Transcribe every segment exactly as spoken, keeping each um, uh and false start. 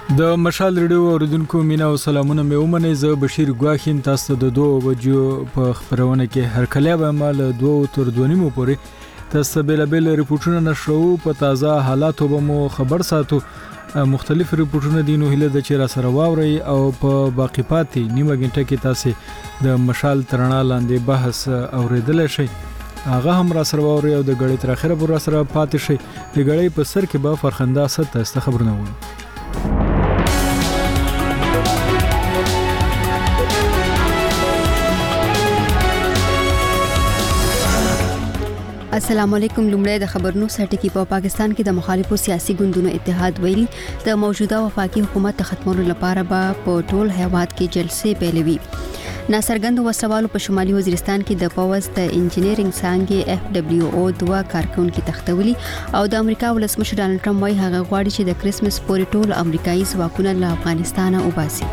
د مشال ریډیو اوریدونکو مینا او سلامونه مې ومنئ. زه بشیر ګواخیم تاسو د دوه بجو په خبرونه کې هر کله به مال دوه تر دوه نیمو پورې تاسو بل بل ریپورتونه نشرو. په تازه حالاتو به مو خبر ساتو. مختلف ریپورتونه دي نو هله د چیرې سره واوري او په باقی پاتې نیمه غنټه کې تاسو د مشال ترنا لاندې بحث اوریدل شي. هغه هم را سره واوري او د غړې تر اخره پر سره پاتې شي. د غړې په سر کې به فرخنده ست تاسو خبرونه وو. السلام علیکم. لومړی د خبرونو سرټکی په پاکستان کې د مخالفو سیاسي ګوندونو اتحاد ویلي د موجوده وفاقي حکومت ختمولو لپاره به په ټول هیواد کې جلسې پیلوي. ناصرګند وسوالو په شمالي وزیرستان کې د پوز د انجینرینګ څانګې اف دبليو او دوه کارکونکو تختولي او د امریکا ولسمشر ډانلډ ټرمپ وايي هغه غواړي چې د کریسمس پورې ټول امریکایي ځواکونه له افغانستان وباسي.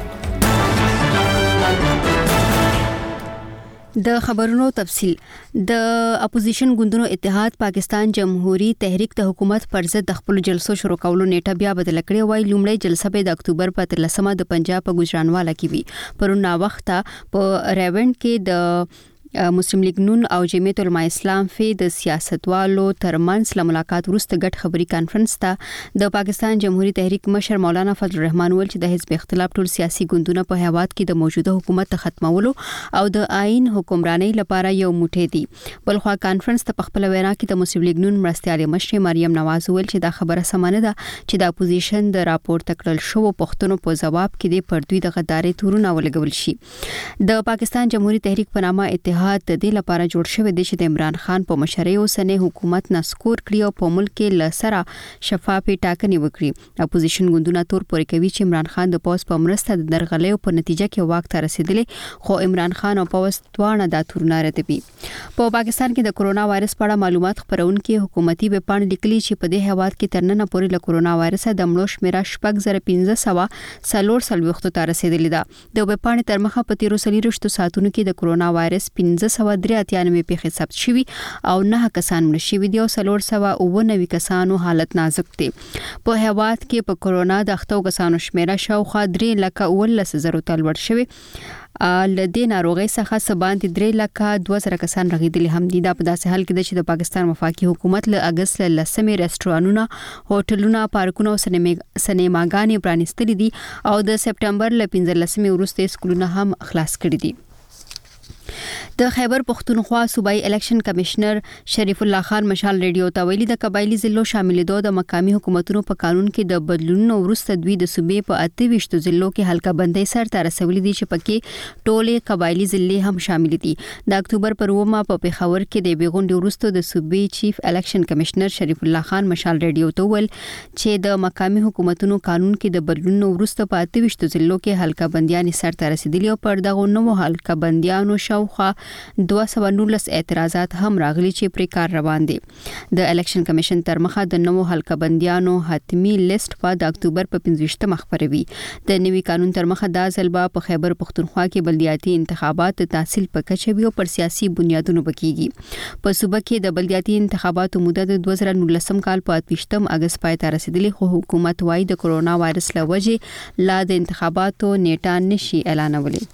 د خبرونو تفصیل. د اپوزیشن ګوندونو اتحاد پاکستان جمهوریت تحریک د حکومت پر ضد د خپل جلسو شروع کولو نیټه بیا بدل کړې وای. لومړی جلسه به د اکتوبر په تلسمه د پنجاب په ګجرانواله کې وي. پرون وخت په ریوند کې د مسلم لیگ نون او جمعیت علماء اسلام فی د سیاستوالو ترمنځ له ملاقات وروسته ګډ خبري کانفرنس ته د پاکستان جمهوریت تحریک مشر مولانا فضل الرحمن ول چې د حزب اختلاف ټول سیاسي ګوندونه په هیواد کې د موجوده حکومت ختمولو او د آئین حکمراني لپاره یو موټی دي. بلخوا کانفرنس ته په خپل وینا کې د مسلم لیگ نون مرستيال مشر مریم نواز ول چې دا خبره سمانه ده چې د اپوزیشن د راپور تکړل شو پښتنو په جواب کې د پردوی د غداري تورونه ولګول شي. د پاکستان جمهوریت تحریک په نامه اتحاد د دې لپاره جوړ شوی دی چې د عمران خان په مشرۍ اوسنۍ حکومت نسکور کړی او په ملک کې لسره شفافي ټاکنې وکړي. اپوزیشن ګوندونه تور پورې کوي چې عمران خان د پوز په مرسته د درغلې په نتیجه کې واک ته رسیدلی خو عمران خان او پوز دوانه د تورونه ردوي. په پاکستان کې د کرونا وایرس په اړه معلومات خبرونکي حکومتي وپاڼې لیکلي چې په دې هواد کې ترننه پورې له کرونا وایرس د مړو شمیره شپږ زره پنځه سوه څلور سلويختو ته رسیدلی ده. د وپاڼې تر مخه په تیرو سلیرشتو ساعتونو کې د کرونا وایرس پنځه سوه درې اتیا نوي پیښې ثبت شوي او نه کسان مړ شوي دي او څلور سوه اووه نوي کسانو حالت نازک دی. په هیواد کې په کرونا د اخته کسانو شمیره شاوخوا درې لکه اوولس زره ته لوړ شوی. ل دې ناروغي څخه سباند درې لکه دوه زره کسان رغیدلي هم دي. دا په داسې حال کې ده چې د پاکستان وفاقي حکومت له اگست له لسمې رستورانونه، هوټلونه، پارکونه او سینماګانې پرانیستلي دي او د سپټمبر له پنځلسمې وروسته سکولونه هم خلاص کړي دي. د خیبر پختونخوا صوبایي الیکشن کمشنر شریف الله خان مشال ریډیو ته ویلي د قبایلی ضلعو شاملېدو د مقامي حکومتونو په قانون کې د بدلونونو وروسته دوی د صوبې په اته ویشتو ضلعو کې حلقه بندۍ سرته رسولي دي چې پکې ټولې قبایلی ضلعې هم شامل دي. د اکتوبر پر اوومه په پیښور کې د بیغونډي وروسته د صوبې چیف الیکشن کمشنر شریف الله خان مشال ریډیو ته ویل چې د مقامي حکومتونو قانون کې د بدلونونو وروسته په اته ویشتو ضلعو کې حلقه بندیان سرته رسیدلي او پر دغه نوو حلقه بندیانو شاوخوا دوه سوه نولس اعتراضات هم راغلي چې پر کار روان دي. د الیکشن کمیشن تر مخه د نوو حلقه بندیانو حتمی لیست په د اکتوبر په پنځه مخبروي. د نوي قانون تر مخه د ځلبا په خیبر پختونخوا کې بلدیاتي انتخابات د تحصیل په کچه وی او پر سیاسي بنیادونو بکیږي. په صوبه کې د بلدیاتي انتخاباتو موده د دوه زره نولسم کال په اتوشتم اگست پای ته رسیدلی خو حکومت وايي د کرونا وایرس له وجې لا د انتخاباتو نیټه نشي اعلانولي.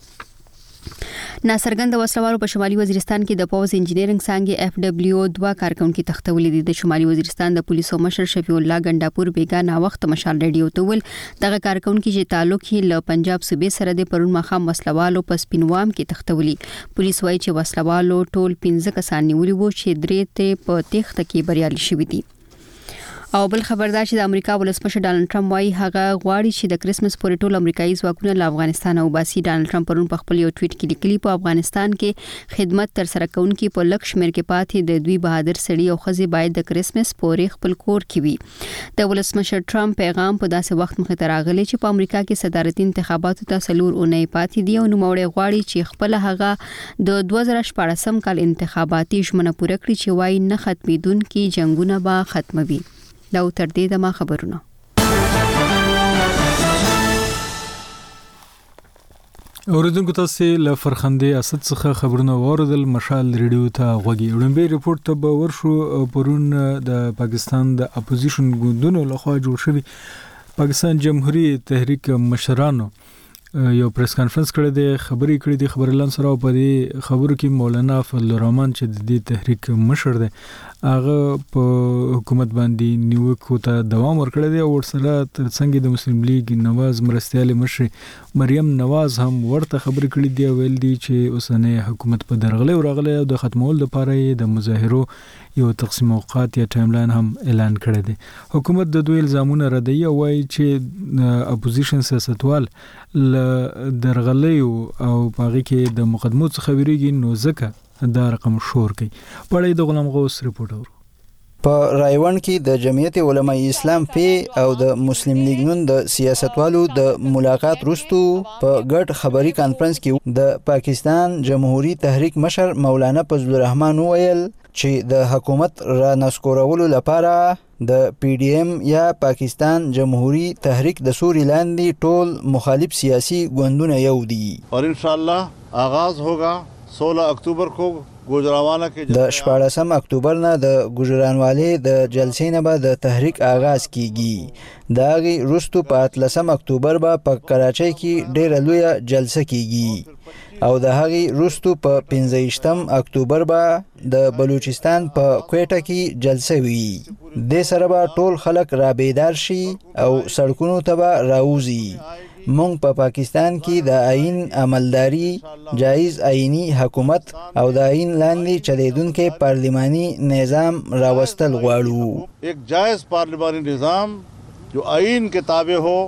ناصرګند وسوالو په شمالي وزیرستان کې د پوز انجینرینګ څانګې اف دبليو دوه کارکونکو تختولې دي. د شمالي وزیرستان د پولیسو مشر شفیع الله ګنداپور بیگا نا وخت مشال ریډیو ته ول دغه کارکونکو چې تعلق یې له پنجاب صوبې سره د پرون مخام وسلوالو په سپینوام کې تختولې. پولیس وايي چې وسلوالو ټول پنځه کسان نیولي وو چې درې ته په تخت کې بریالي شوي دي. او بل خبردار چې د امریکا ولسمشر ډانلډ ټرمپ وايي هغه غواړي چې د کریسمس پورې ټول امریکایي ځواکونه له افغانستان وباسي. ډانلډ ټرمپ پرون په خپل یو ټویټ کې لیکلي په افغانستان کې خدمت تر سره کوونکي په لک شمیر کې پاتې د دوی بهادر سړي او ښځې باید د کریسمس پورې خپل کور کې وي. د ولسمشر ټرمپ پیغام په داسې وخت مخې ته راغلی چې په امریکا کې صدارتي انتخاباتو ته څلور اونۍ پاتې دي او نوموړی غواړي چې خپل هغه د دوه زره شپاړسم کال انتخاباتي ژمنه پوره کړي چې وايي نه ختمېدونکي جنگونه به ختموي. دا تر دې د ما خبرونه. اوریدونکو تاسو له فرخنده اسد څخه خبرونه واردل مشال ریډیو ته غوږی وړاندې ریپورت ته به ورشو. پرون د پاکستان د اپوزیشن ګوندونو لخوا جوړ شوی پاکستان جمهوریت تحریک مشرانو یو پریس کانفرنس کړی دی، خبرې کړې دي خبرلان سره. په دې خبرو کې مولانا فضل الرحمن چې د دې تحریک مشر دی هغه په حکومت باندې نیوکو ته دوام ورکړی دی او ورسره ترڅنګ د مسلم لیگ نواز مرستیال مشر مریم نواز هم ورته خبرې کړې دي او ویل دي چې اوسنۍ حکومت په درغلي او راغلي او د ختمول لپاره د مظاهرو یو تقسیم اوقات یا ټایم لاین هم اعلان کړی دی. حکومت د دوی الزامونه ردوي او وایي چې اپوزیشن سیاستوال درغلي او پاغي کې د مقدمو څخه ویریږي نو ځکه دا رقم شور کوي. پړې د غلام غوث ریپورت اورو. په رایوان کې د جمعیت علماء اسلام پی او د مسلم لیگ نون د سیاستوالو د ملاقات وروسته په ګډ خبري کانفرنس کې د پاکستان جمهوریت تحریک مشر مولانا فضل الرحمن ویل چې د حکومت را نسکورولو لپاره د پی ډی ایم یا پاکستان جمهوریت تحریک د سوري لاندې ټول مخالف سیاسي ګوندونه یو دي اور ان شاء الله آغاز ہوگا सोलह अक्टूबर को गुजरावाला के د شپاړسم اکتوبر نه د ګجرانوالې د جلسې نه به د تحریک آغاز کیږي. دا غي روستو په اتلسم اکتوبر به په کراچۍ کې ډېره لویه جلسه کیږي او د هغې روستو په پنځه اکتوبر به د بلوچستان په کوټه کې جلسه وي. د سره به ټول خلک را بیدار شي او سړکونو ته به راوځي. مونږ په پا پاکستان کې د آئین عملداري، جایز آئینی حکومت او د آئین لاندې چلیدونکو پارلیمانی نظام راوستل غواړو. ایک جائز پارلیمانی نظام جو آئین کے تابع ہو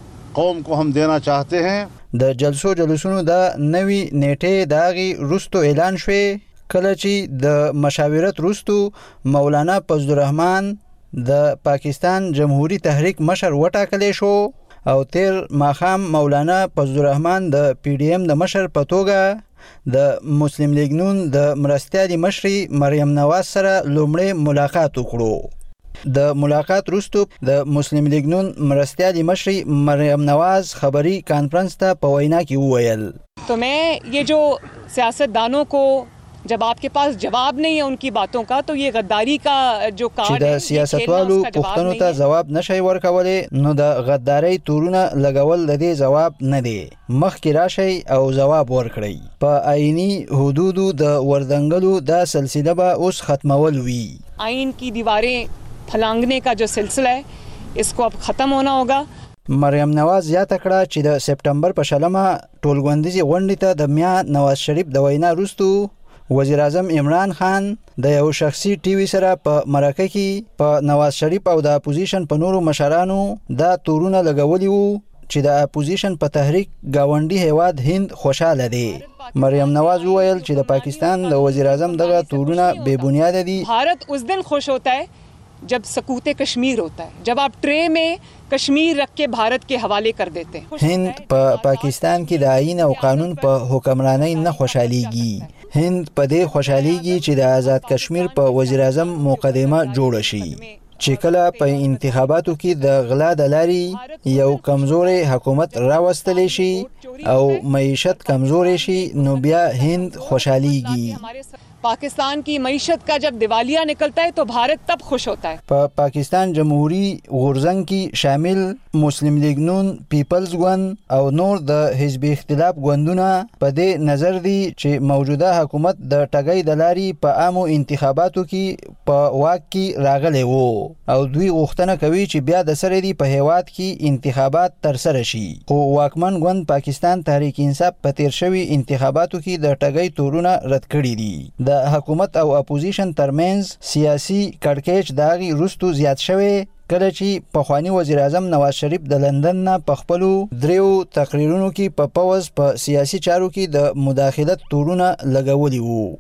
قوم کو ہم دینا چاہتے ہیں. د جلسو جلسونو د نوی نیټه داغي روستو اعلان شوه کله چې د مشاورت روستو مولانا فضل الرحمن د پاکستان جمهوریت تحریک مشر وټاکل شو او تیر ماخام مولانا فضل الرحمن د پی ډی ایم د مشر په توګه د مسلم لیگ نون د مرستیال مشر مریم نواز سره لومړی ملاقات وکړو. د ملاقات وروسته د مسلم لیگ نون مرستیال مشر مریم نواز خبری کانفرنس ته په وینا کې وویل تو मैं ये जो सियासतदानों को जब आपके पास जवाब नहीं है उनकी बातों का तो ये गद्दारी का जो कार्ड है د سیاستوالو پښتنو ته جواب نشي ورکولې نو د غدارۍ تورونه لګول د دې جواب نه دی. مخکې راشي او جواب ورکړي. په آئینی حدودو د وردنګلو د سلسله به اوس ختمول وي. आइन की दीवारें फलांगने का जो सिलसिला है इसको अब ختم होना होगा. مریم نواز یاد کړه چې د سپټمبر په شلمه ټولګوندیزي غونډې ته د میا نواز شریف د وینا وروسته وزیر اعظم عمران خان د یو شخصي ټي وي سره په مرکه کې په نواز شریف او د اپوزیشن په نورو مشرانو دا تورونه لګولي وو چې د اپوزیشن په تحریک گاونډي هیواد هند خوشاله دي. مریم نواز وویل چې د پاکستان د وزیر اعظم دغه تورونه بے بنیاد دي. भारत उस दिन खुश होता है जब सकूत कश्मीर होता है, जब आप ट्रे में कश्मीर रख के भारत के हवाले कर देते हैं. هند په پاکستان کې د آئین او قانون په حکمرانی نه خوشاليږي. هند په دې خوشاليږي چې د آزاد کشمیر په وزیر اعظم مقدمه جوړ شي چې کله په انتخاباتو کې د غلا د لاري یو کمزوري حکومت راوستل شي او معیشت کمزوري شي نو بیا هند خوشاليږي. पाकिस्तान की मईशत का जब दिवालिया निकलता है तो भारत तब खुश होता है. पा, पाकिस्तान जमहूरी غورزنګ کی شامل مسلم لیگ نون پیپلز ګوند او نور د حزب اختلاف ګوندونه په دې نظر دي چې موجوده حکومت د ټګۍ د لاري په عامو انتخاباتو کې په واک کې راغلی وو او دوی غوښتنه کوي چې بیا د سره دی په هیواد کې انتخابات تر سره شي. خو واکمن ګوند پاکستان تحریک انصاف په تیر شوی انتخاباتو کې د ټګۍ تورونه رد کړي دي. د حکومت او اپوزیشن ترمنځ سیاسي کړکېچ داغي روستو زیات شوی کله چې پخوانی وزیر اعظم نواز شریف د لندن نه په خپلو دریو تقریرونو کې په پوز په سیاسي چارو کې د مداخلت تورونه لګولي وو.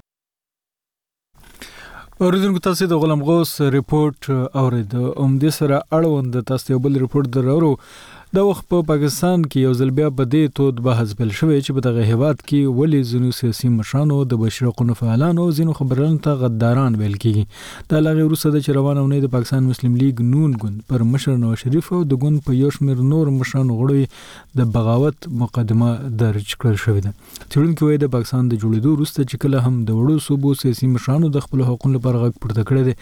اوریدونکو تاسو د غلام غوث ریپورت اورید. اومدې سره اړوند تاسو یو بل ریپورت درورو. د وخت په پاکستان کې یو ځل بیا په دې تود بحث بل شوی چې په دغه هیواد کې ولې ځینو سیاسي مشرانو د بشر حقوقو فعالانو ځینو خبرونو ته غداران ویل کیږي. د لغې وروسته د چروان اونۍ د پاکستان مسلم لیگ نون ګوند پر مشر نواز شریف او د ګوند په یو شمېر نور مشرانو غړي د بغاوت مقدمه درج کړل شوې ده. څېړونکي وایي د پاکستان د جوړېدو وروسته چې کله هم د وړو صوبو سیاسي مشرانو د خپل حقوقو لپاره غږ پورته کړی دی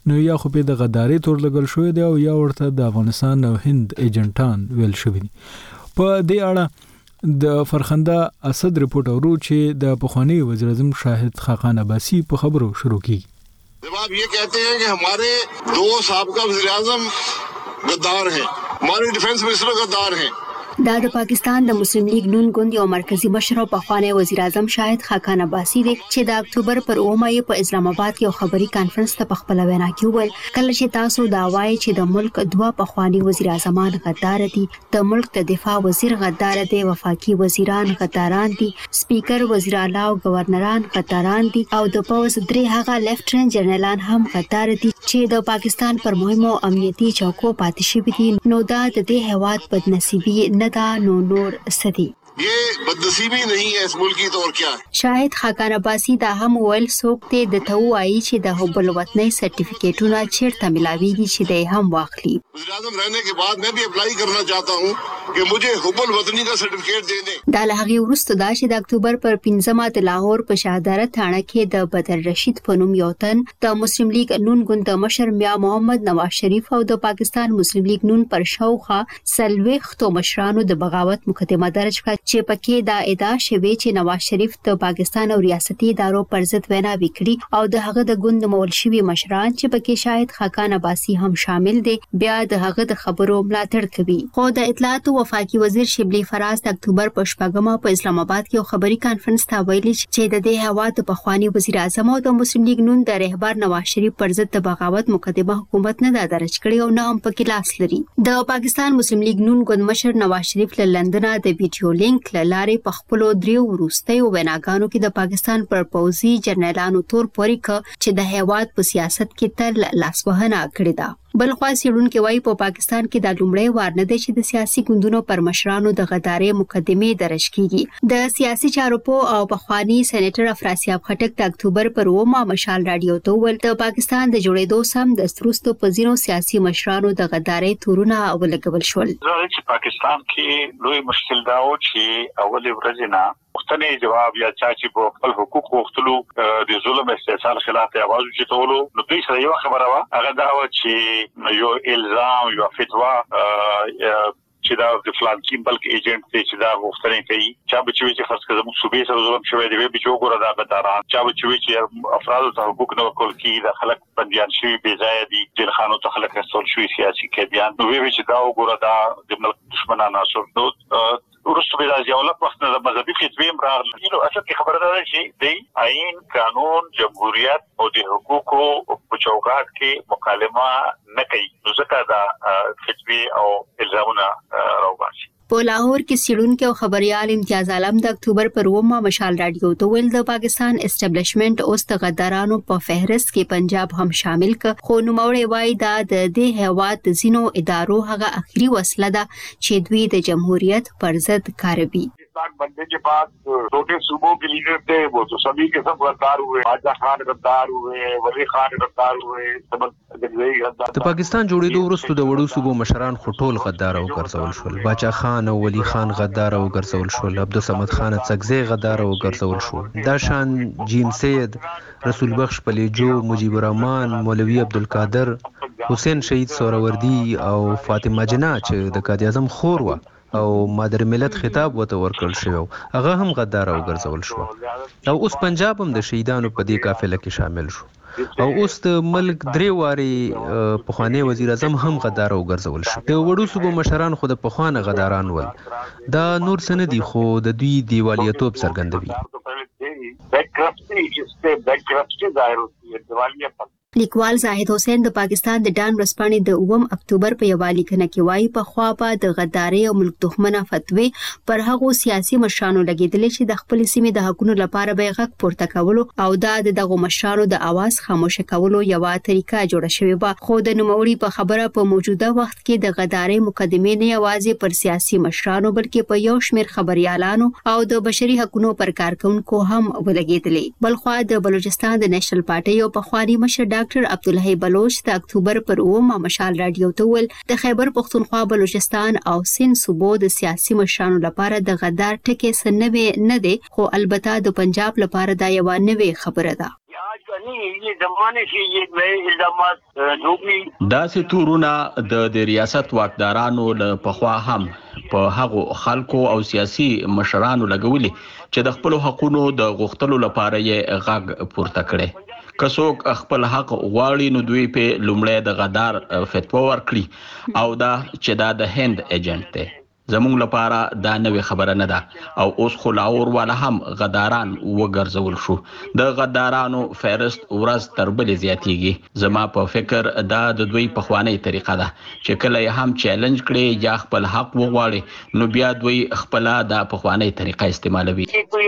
نو یا خو په د غداري تور لګل شوې دی او یا ورته د افغانستان او هند ایجنټان ویل شوی دي. په دې اړه د فرخنده اسد رپورټ اورو چې د پخوانی وزیر اعظم شاهد خاقان عباسی په خبرو شروع کی. जब आप ये कहते हैं कि हमारे दो साबका वज़ीर आज़म गद्दार हैं, हमारे डिफेंस मिनिस्टर गद्दार हैं, دا د پاکستان د مسلم لیگ نون ګوند یو مرکزی مشر او پخوانی وزیر اعظم شاهد خاقان عباسی دی چې د اکتوبر پر اومه یې په اسلام آباد کې یو خبري کانفرنس ته په خپل وینا کې وویل کله چې تاسو دا وایي چې د ملک دوه پخوانی وزیر اعظمان غدار دي، د ملک د دفاع وزیر غدار دی، وفاقي وزیران غداران دي، سپیکر وزیر اعلی او گورنران غداران دي او د پوز درې هغه لیفټننټ جنرالان هم غدار دي چې د پاکستان پر مهمو امنیتي چوکو پاتې شوي دي. نو دا د دې هیواد بدنصیبي ندا نو نور سدي. ये बदनसीबी नहीं है इस मुल्क की तो और क्या है. شاهد خاقان عباسی دا هم ویل څوک ته د تو وایي چې د حب الوطنۍ سرټیفیکیټونه چیرته ملاويږي چې د هم واخلي. वज़ीर आज़म रहने के बाद मैं भी अप्लाई करना चाहता हूँ कि मुझे हुब الوطنی का सर्टिफिकेट दे दें. دا له هغې وروسته دا چې د اکتوبر پر پنځمه د لاهور په شهادره تاڼه کې د بدر رشید په نوم یو تن د مسلم لیگ نون ګوند د مشر میا محمد نواز شریف او د پاکستان مسلم لیگ نون پر شاوخوا څلوېښتو مشرانو د بغاوت مقدمه درج کړه چې پکې دا ادعا شوې چې نواز شریف د پاکستان او ریاستي ادارو پر ضد وینا وکړي او د هغه د ګوند مول شوي مشران چې پکې شاهد خاقان عباسی هم شامل دي بیا د هغه د خبرو ملاتړ کوي. خو د اطلاعات او وفاقي وزیر شبلی فراز د اکتوبر په شپږمه په اسلام آباد کې یو خبري کانفرنس ته ویلي چې د دې هوا د پخوانی وزیر اعظم او د مسلم لیگ نون د رهبر نواز شریف پر ضد د بغاوت مقدمه حکومت نه درج کړي او نه هم پکې لاس لري. د پاکستان مسلم لیگ نون ګوند مشر نواز شریف له لندن د ویډیو لینک لارې په خپلو دریو وروستیو ویناګانو کې د پاکستان پر پوځي جنرالانو تور پورې ک چې د هیواد په سیاست کې تر لاسوهنه کړې ده. بلخوا سیړونکو وايي په پاکستان کې د لومړی وار نه دی چې د سیاسي ګوندونو پر مشرانو د غداري مقدمې درج کیږي. د سیاسي چارو په او پخوانی سېنیټر افراسیاب خټک د اکتوبر پر اومه مشال رادیو ته ول د پاکستان د جوړېدو سم د سترستو په ځینو سیاسي مشرانو د غداري تورونه ولګول شول. چې پاکستان کې لوی مشکل دا و چې اول ورځ نه مختلف جواب یا چا چې په خپل حقوق غوښتلو د ظلم استحصال خلاف आवाज وچتولو نو دوی سره یو خبره وا هغه دا و چې یو الزام یو فتوا چې دا د فلان سیمبل ایجنټ چې دا غوښتنه کوي چا به چې فرض کړه موږ صوبې سره ظلم شوی دی به چې وګوره دا غداران چا به چې افراد ته حقوق نه ورکول کیږي د خلک بنديان شوی بې ځای دي جیل خانو ته خلک رسول شوی سیاسي کډیان نو به چې دا وګوره دا د ملک دشمنانو عناصر نو ورسته به راځي او له وخت نه د مذهبي فتوی راغلي نو اصل کې خبره ده چې د آئین قانون جمهوریت او د حقوقو په چوکاټ کې مکالمه نه کوي نو ځکه دا فتوی او الزامونه راوباسي. په لاهور کې سیړونکو او خبريال امتیاز عالم د اکتوبر پر اومه مشال رادیو ته ویل د پاکستان اسټابلیشمنت اوس د غدارانو په فهرست کې پنجاب هم شامل ک خو نوموړی وایي دا د دې هیواد د زینو ادارو هغه اخري وسله ده چې دوی د جمهوریت پر ضد کاروي. बनने के बाद छोटे सूबों के लीडर थे वो तो सभी के सब गद्दार हुए, बादशाह खान गद्दार हुए, वली खान गद्दार हुए, د پاکستان جوړېدو وروسته د وړو صوبو مشران خو ټول غدار او ګرځول شول. باچا خان او ولی خان غدار او ګرځول شول. عبدالصمد خان څکزی غدار او ګرځول شو. دا شان جیم سید، رسول بخش پلیجو، مجیب الرحمن، مولوی عبدالقادر، حسین شهید سوراوردی او فاطمه جنا چې د قائد اعظم خور و او مادر ملت خطاب وته ورکړل شو هغه هم غدار او ګرځول شو او اوس پنجاب هم د شهیدانو په دې قافله کې شامل شو او اوس د ملک درې واري پخوانی وزیر اعظم هم غدار او ګرځول شو. د وړو صوبو مشران خو د پخوانه غداران ول دا نور څه نه دي خو د دوی دیوالیتوب څرګندوي. بینکرپسي چې بینکرپسي ظاهر ہوتی ہے دیوالیت لیکوال زاهد حسین د پاکستان د ډان ورځپاڼې د اووم اکتوبر په یوه لیکنه کې وایي په خوا په د غداري او ملک دښمنه فتوی پر هغو سیاسي مشرانو لګېدلې چې د خپل سیمې د حقونو لپاره به غږ پورته کولو او دا د دغو مشرانو د اواز خاموش کولو یوه طریقه جوړه شوې وه. خو د نوموړي په خبره په موجوده وخت کې د غداري مقدمې نه یوازې پر سیاسي مشرانو بلکې په یو شمېر خبريالانو او د بشري حقونو پر کارکونکو هم ولګېدلې. بلخوا د بلوچستان د نېشنل پارټي او پخوانی مشر ډاکټر عبدالله بلوچ د اکتوبر پر اومه مشال رادیو ته ول د خیبر پختونخوا، بلوچستان او سند صوبو د سیاسي مشرانو لپاره د غدار ټکی سنوي نه دی خو البته د پنجاب لپاره دا یو نوې خبره ده. आज का नहीं ये जमाने से ये नए इल्जामात जो भी داسې تورونه د د ریاست واکدارانو له پخوا هم په هغو خلکو او سیاسي مشرانو لګولي چې د خپل حقوقو د غوښتلو لپاره یې غږ پورته کړي. که څوک خپل حق غواړي نو دوی په لومړی د غدار فتوا ورکړي او دا چې دا د هند ایجنټ دی. زموږ لپاره دا نوې خبره نه ده او اوس خو لاهور والا هم غداران وګرځول شو. د غدارانو فهرست ورځ تر بلې زیاتیږي. زما په فکر دا د دوی پخوانی طریقه ده چې کله یې هم چیلنج کړي یا خپل حق وغواړي نو بیا دوی خپل د پخوانی طریقه استعمالوي.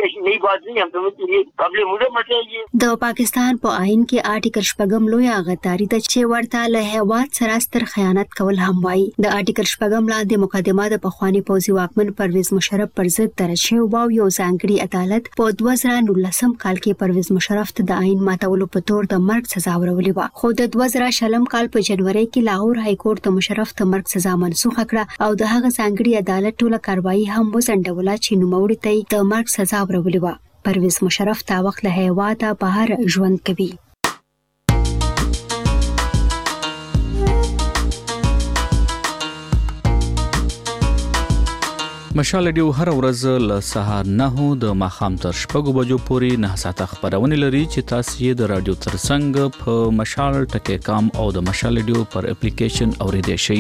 د پاکستان په آئین کې آرټیکل شپږم لوی غداري د چې ورته له هیواد سره ستر خیانت کول هم وایي. د آرټیکل شپږم لاندې مقدمه د پخوانی پوځي واکمن پرویز مشرف پر ضد درج شوی و. یو ځانګړي عدالت په دوه زره نولسم کال کې پرویز مشرف ته د آئین ماتولو په تور د مرګ سزا ورولې و. خو د دوه زره شلم کال په جنوري کې لاهور های کورټ د مشرف ته مرګ سزا منسوخ کړه او د هغه ځانګړي عدالت ټوله کاروایی هم وزندوله چې نوموړي ته د مرګ سزا ورولې و. پرویز مشرف تا وخت له هیواده بهر ژوند کوي. مشال ډیو هر ورځ له سهار نه د ماخام تر شپږو بجو پورې نه ساعته خبرونه لري چې تاسو یې د رادیو ترڅنګ په مشال ټکی کام او د مشال ډیو پر اپلیکیشن اوریدئ شئ.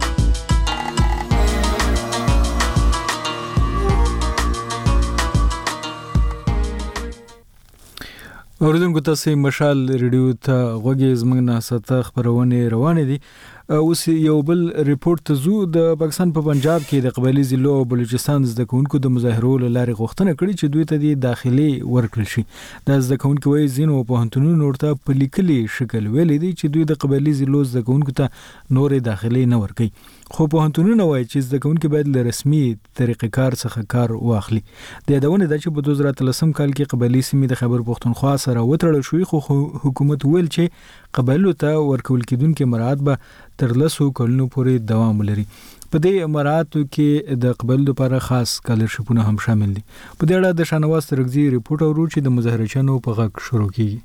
اوریدونکو تاسو مشال ریډیو ته غوږی زمنګ نه ساته خبرونه روانه دي. اوس یو بل ریپورت ته زو. د پاکستان په پنجاب کې د قبایلی ضلعو او بلوچستان زده کوونکو د مظاهرو لارې غوښتنه کړې چې دوی ته د داخلي ورکړل شي. د زده کوونکو وایي ځینو پوهنتونونو ورته په لیکلي شکل ویلي دي چې دوی د قبایلی ضلعو زده کوونکو ته نورې داخلي نه ورکوي. خو پوهنتونونه وایي چې زده کوونکي باید له رسمي طریقې کار څخه کار واخلي. د یادونه ده چې په دوه زره اتلسم کال کې قبایلی سیمې د خیبر پښتونخوا سره وتړل شوې خو حکومت ویل چې قبایلو ته ورکول کېدونکي مراعات به تر لسو کلونو پورې دوام ولري. په دې مراعاتو کې د قبایلو لپاره خاص سکالرشپونه هم شامل دي. په دې اړه د شاهنواز ترکزي ریپورت اورو چې د مظاهرچیانو په غږ شروع کیږي.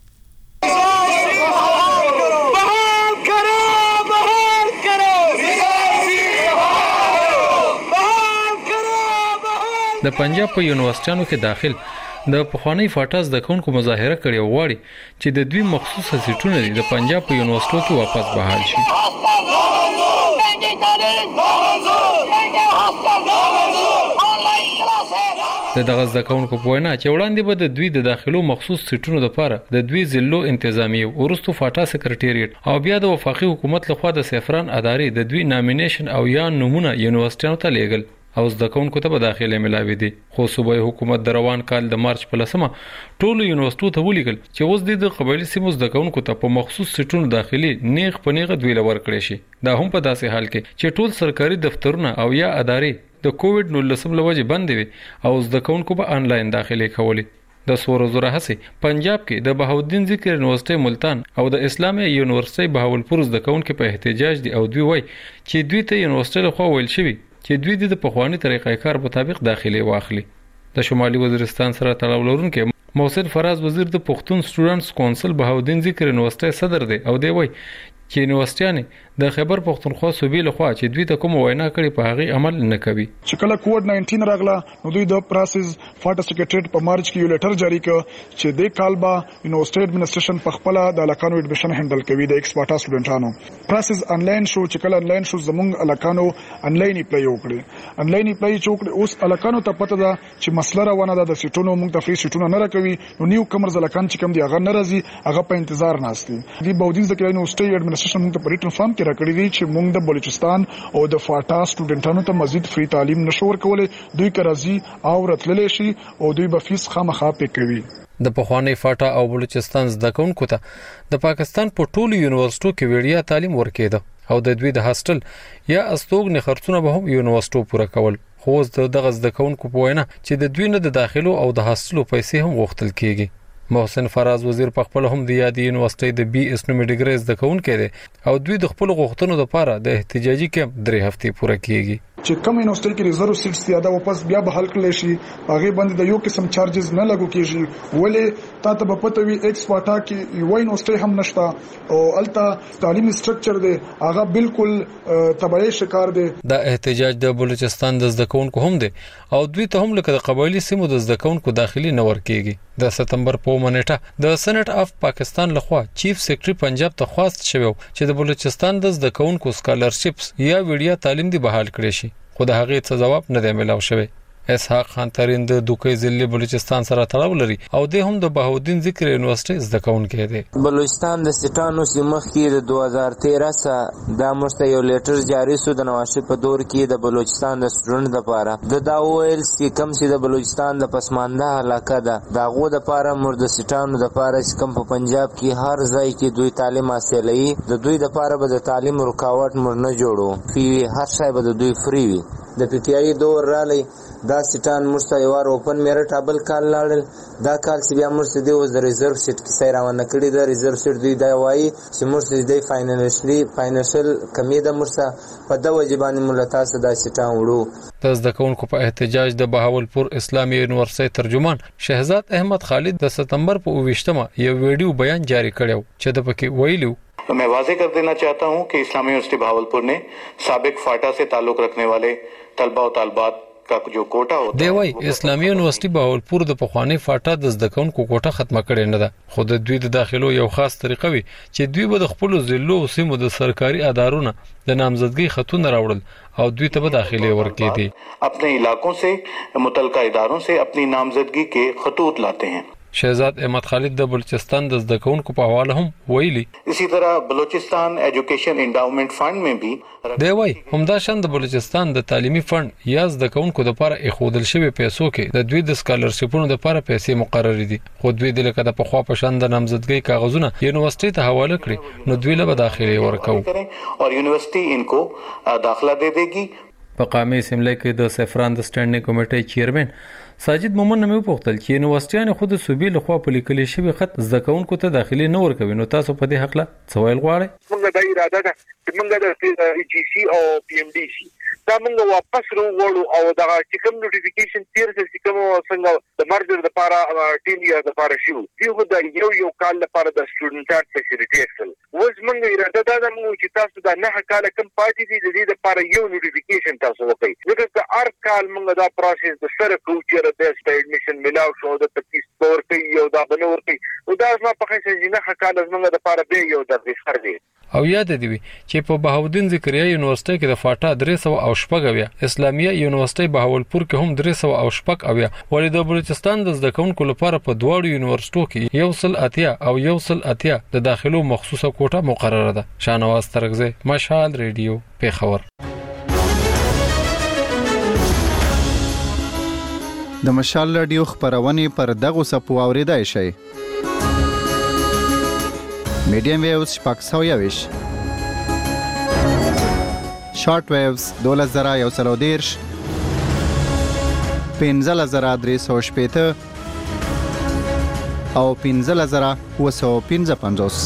د پنجاب په یونیورسيټانو کې داخل د پخوانی فاټاز د کونکو مظاهره کړي وغواړي چې د دوی مخصوصه سیټونه دي د پنجاب په یونیورسيټو کې واپس بحال شي. د دغه زده کوونکو په وینا چې وړاندې به د دوی د داخلو مخصوص سیټونو لپاره د دوی ضلعو انتظامیه ورستو فاټا سکرټریټ او بیا د وفاقي حکومت لخوا د سفران ادارې د دوی نامینیشن او یا نمونه یونیورسيټانو ته لیږل او زده کوونکو ته به داخله ملاوي دي. خو صوبایي حکومت د روان کال د مارچ په لسمه ټولو یونیورسيټو ته ولیکل چې اوس د قبایلی سیمو زده کوونکو ته په مخصوص سیټونو داخلي نیغ په نیغه دوی لور کړی شي. دا هم په داسې حال کې چې ټول سرکاري دفترونه او یا ادارې د کووډ نولس لوجه بند وي او زده کوونکو به انلاین داخلي کولې. د سورو زره هسي پنجاب کې د بهاودین ذکر یونیورسيټي ملتان او د اسلامي یونیورسيټي بهاولپور زده کوونکو په احتجاج دي او دوی وایي چې دوی ته یونیورسيټي خو ویل شوی چې دوی د پخوانی طریقې کار مطابق داخلي واخلي. د شمالي وزیرستان سره تړاو لرونکي محسن فراز وزیر د پښتون سټوډنټس کونسل بهاودین ذکر یونیورسيټي صدر دی او دی وایي چې یونیورسيټیانه د خیبر پښتونخوا صوبې لخوا چې دوی ته کوم وینا کړي په هغه عمل نه کوي. چې کله کووډ ناینټین راغله نو دوی د پروسس فاټا سیکریټریټ په مارچ کې یو لیټر جاری کړ چې د کالبا یونیورسيټي اډمنسټریشن په خپل د الکانو اډمیشن هندل کوي د ایکسپاټا سټوډنټانو. پروسس انلاین شو چې کله انلاین شو زمونږ الکانو انلاین اپلای وکړي. انلاین اپلای چوکړي اوس الکانو ته پته ده چې مسله روانه ده د سیټونو موږ ته فری سیټونه نه راکوي نو نیو کمرز الکان چې کوم دی هغه ناراضي هغه په انتظار ناشتي. دی بودین ذکر یونیورسيټي اډمنسټریشن موږ ته په ریټن فارم کې راکړی دی چې موږ د بلوچستان او د فاټا سټوډنټانو ته مزید فری تعلیم نشو ورکولای. دوی کرازي او راتللی شي او دوی به فیس خامخا پې کوي. د پخوانی فاټا او بلوچستان زده کوونکو ته د پاکستان په ټولو یونیورسيټو کې وړیا تعلیم ورکېده او د دوی د هاستل یا استوګنې خرڅونه به هم یونیورسيټو پوره کول. خو دغه زده کوونکو په وینا چې د دوی نه د داخلو او د هاستلو پیسې هم غوښتل کیږي. محسن فراز وزیر په خپل هم د یادې یونیورسيټي د بي اس نومي ډیګري زده کوونکی دی او دوی د خپل غوښتنو لپاره د احتجاجي کیمپ درې هفتې پوره کیږي. چې کوم یونیورسيټي کې ریزرو سیټس دي دا واپس بیا به حل کړل شي، هغه باندې د یو قسم چارجز نه لګو کیږي. ولې تا ته په پته وي ایکس واټا کې یو یونیورسيټي هم نشته او الته تعلیمي سټرکچر دی هغه بالکل تبعی شکار دی. دا احتجاج د بلوچستان د زده کوونکو هم دی او دوی ته هم لکه د قبایلی سیمو د زده کوونکو داخلي نه ورکیږي. د سپتمبر په منېټه د سېنات اف پاکستان لخوا چیف سیکریټري پنجاب ته خواست شوی چې د بلوچستان د زده کوونکو سکالرشپس یا ویډیا تعلیم دی بحال کړي شي، خو د هغې څه جواب نه دی ملاو شوی. اسحاق خان ترين د دوکې ضلع بلوچستان سره تړاو لري او د هم د بهاودین ذکر یونیورسيټي زده کوونکی دی. بلوچستان د سټانو سیمخ کې د دوه هزار تیرہ سره د مشته یو لیټر جاری شو د نواشي په دور کې د بلوچستان د سټډنټ لپاره د دا ویل چې کم چې د بلوچستان د پسمانده علاقه ده داغو د لپاره مرد سټانو د لپاره کم په پنجاب کې هر ځای کې دوی تعلیم حاصلوي، د دوی د لپاره به د تعلیم رکاوټ مر نه جوړو فی هر شی به د دوی فری وي. د پی ټی آی دور رالی دا سټان مرسته یو ور اوپن میرټ ابل کال لاړل دا کال چې بیا مرسته دی اوس د ریزرو سیټ کې سیر روانه کړی د ریزرو سیټ دی دا وایي چې مرسته دی فاینانشلی فاینانشل کمی د مرسته په د وجبانی ملتاسه دا سټان وړو. د زده کوونکو په احتجاج د بهاولپور اسلامي یونیورسيټي ترجمان شهزاد احمد خالد د ستمبر په اوویشتمه یو ویډیو بیان جاری کړو چې د پکې ویلو मैं वाज़ेह कर देना चाहता हूं कि इस्लामी यूनिवर्सिटी भावलपुर ने साबिक फाटा से ताल्लुक रखने वाले तलबा और तालबात का जो कोटा होता है دی وای اسلامي یونیورسيټي بهاولپور د پخوانی فاټا د زده کوونکو کوټه ختمه کړې نه ده، خو د دوی د داخلو یو خاص طریقه وي چې دوی به د خپل ضلعو سیمو د سرکاري ادارونو د نامزدګۍ خطونه راوړل او دوی ته به داخلي ورکې دي. अपने इलाकों से मुतलका इदारों से अपनी नामजदगी के खतूत लाते हैं. शहजाद अहमद खालिद د بلوچستان د زده کوونکو په حواله هم ویلي इसी तरह بلوچستان एजुकेशन एंडाउमेंट फंड में भी دی وای همدا شان د بلوچستان د تعلیمي فند یا زده کوونکو لپاره اخودل شوی پیسو کې د دوی د سکالرشپونو لپاره پیسې مقرر دي، خو دوی د لکه د پخوا په شان د نامزدګۍ کاغذونه یونیورسيټي ته حواله کړي نو دوی له داخلي ورکو او یونیورسيټي انکو داخله دے دیږي. په قامي اسمبلی کې د سفران د سټینډینګ کمیټې چیرمن ساجد مومن نمو پوښتل چې یونیورسيټیان خود صوبې له خوا په لیکل شوی خط زده کوونکو ته داخلي نه ورکوي، نو تاسو په دې حق لا څه ویل غواړئ؟ موږ د اراده ده چې موږ د ای جی سی او پی ایم ډی سی دا موږ واپس وروړو او دا چې کوم نوټیفیکیشن تیر چې کوم څنګه د مرجر لپاره ټیم یا د لپاره شو یو د یو یو کال لپاره د سټوډنټ فیسیلیټي اکسل وز موږ اراده ده موږ چې تاسو دا نه کال کم پاتې دي د دې لپاره یو نوټیفیکیشن تاسو وکړئ، ځکه چې هر کال موږ دا پروسس د سره کوو چې د ایڈمیشن ملاو شو د تفصیل تور کې یو دا بنور کې او دا ما په خصه جنه حکاله زمونږ د لپاره به یو د ریفر دی. او یاد دی چې په بهاودین ذکریا یونیورسيټي کې د فاټا درې سوه او شپږ اویا، اسلامیه یونیورسيټي بهاولپور کې هم درې سوه او شپږ اویا، ولې د بلوچستان د زده کوونکو لپاره په دواړو یونیورسيټو کې یو سل اتیا او یو سل اتیا د داخلو مخصوصه کوټه مقرره ده. شانواز ترغزه، مشال ریډیو، پیښور. د مشال رادیو خبرونه پر دغه سپو اوریدای شي. میډیم ویوز شپږ سوه یویش، شارټ ویوز دوله زره یو سل او دیرش، پنځه زره درې سوه شپېته او پنځه زره اووه سوه پنځه پنځوس.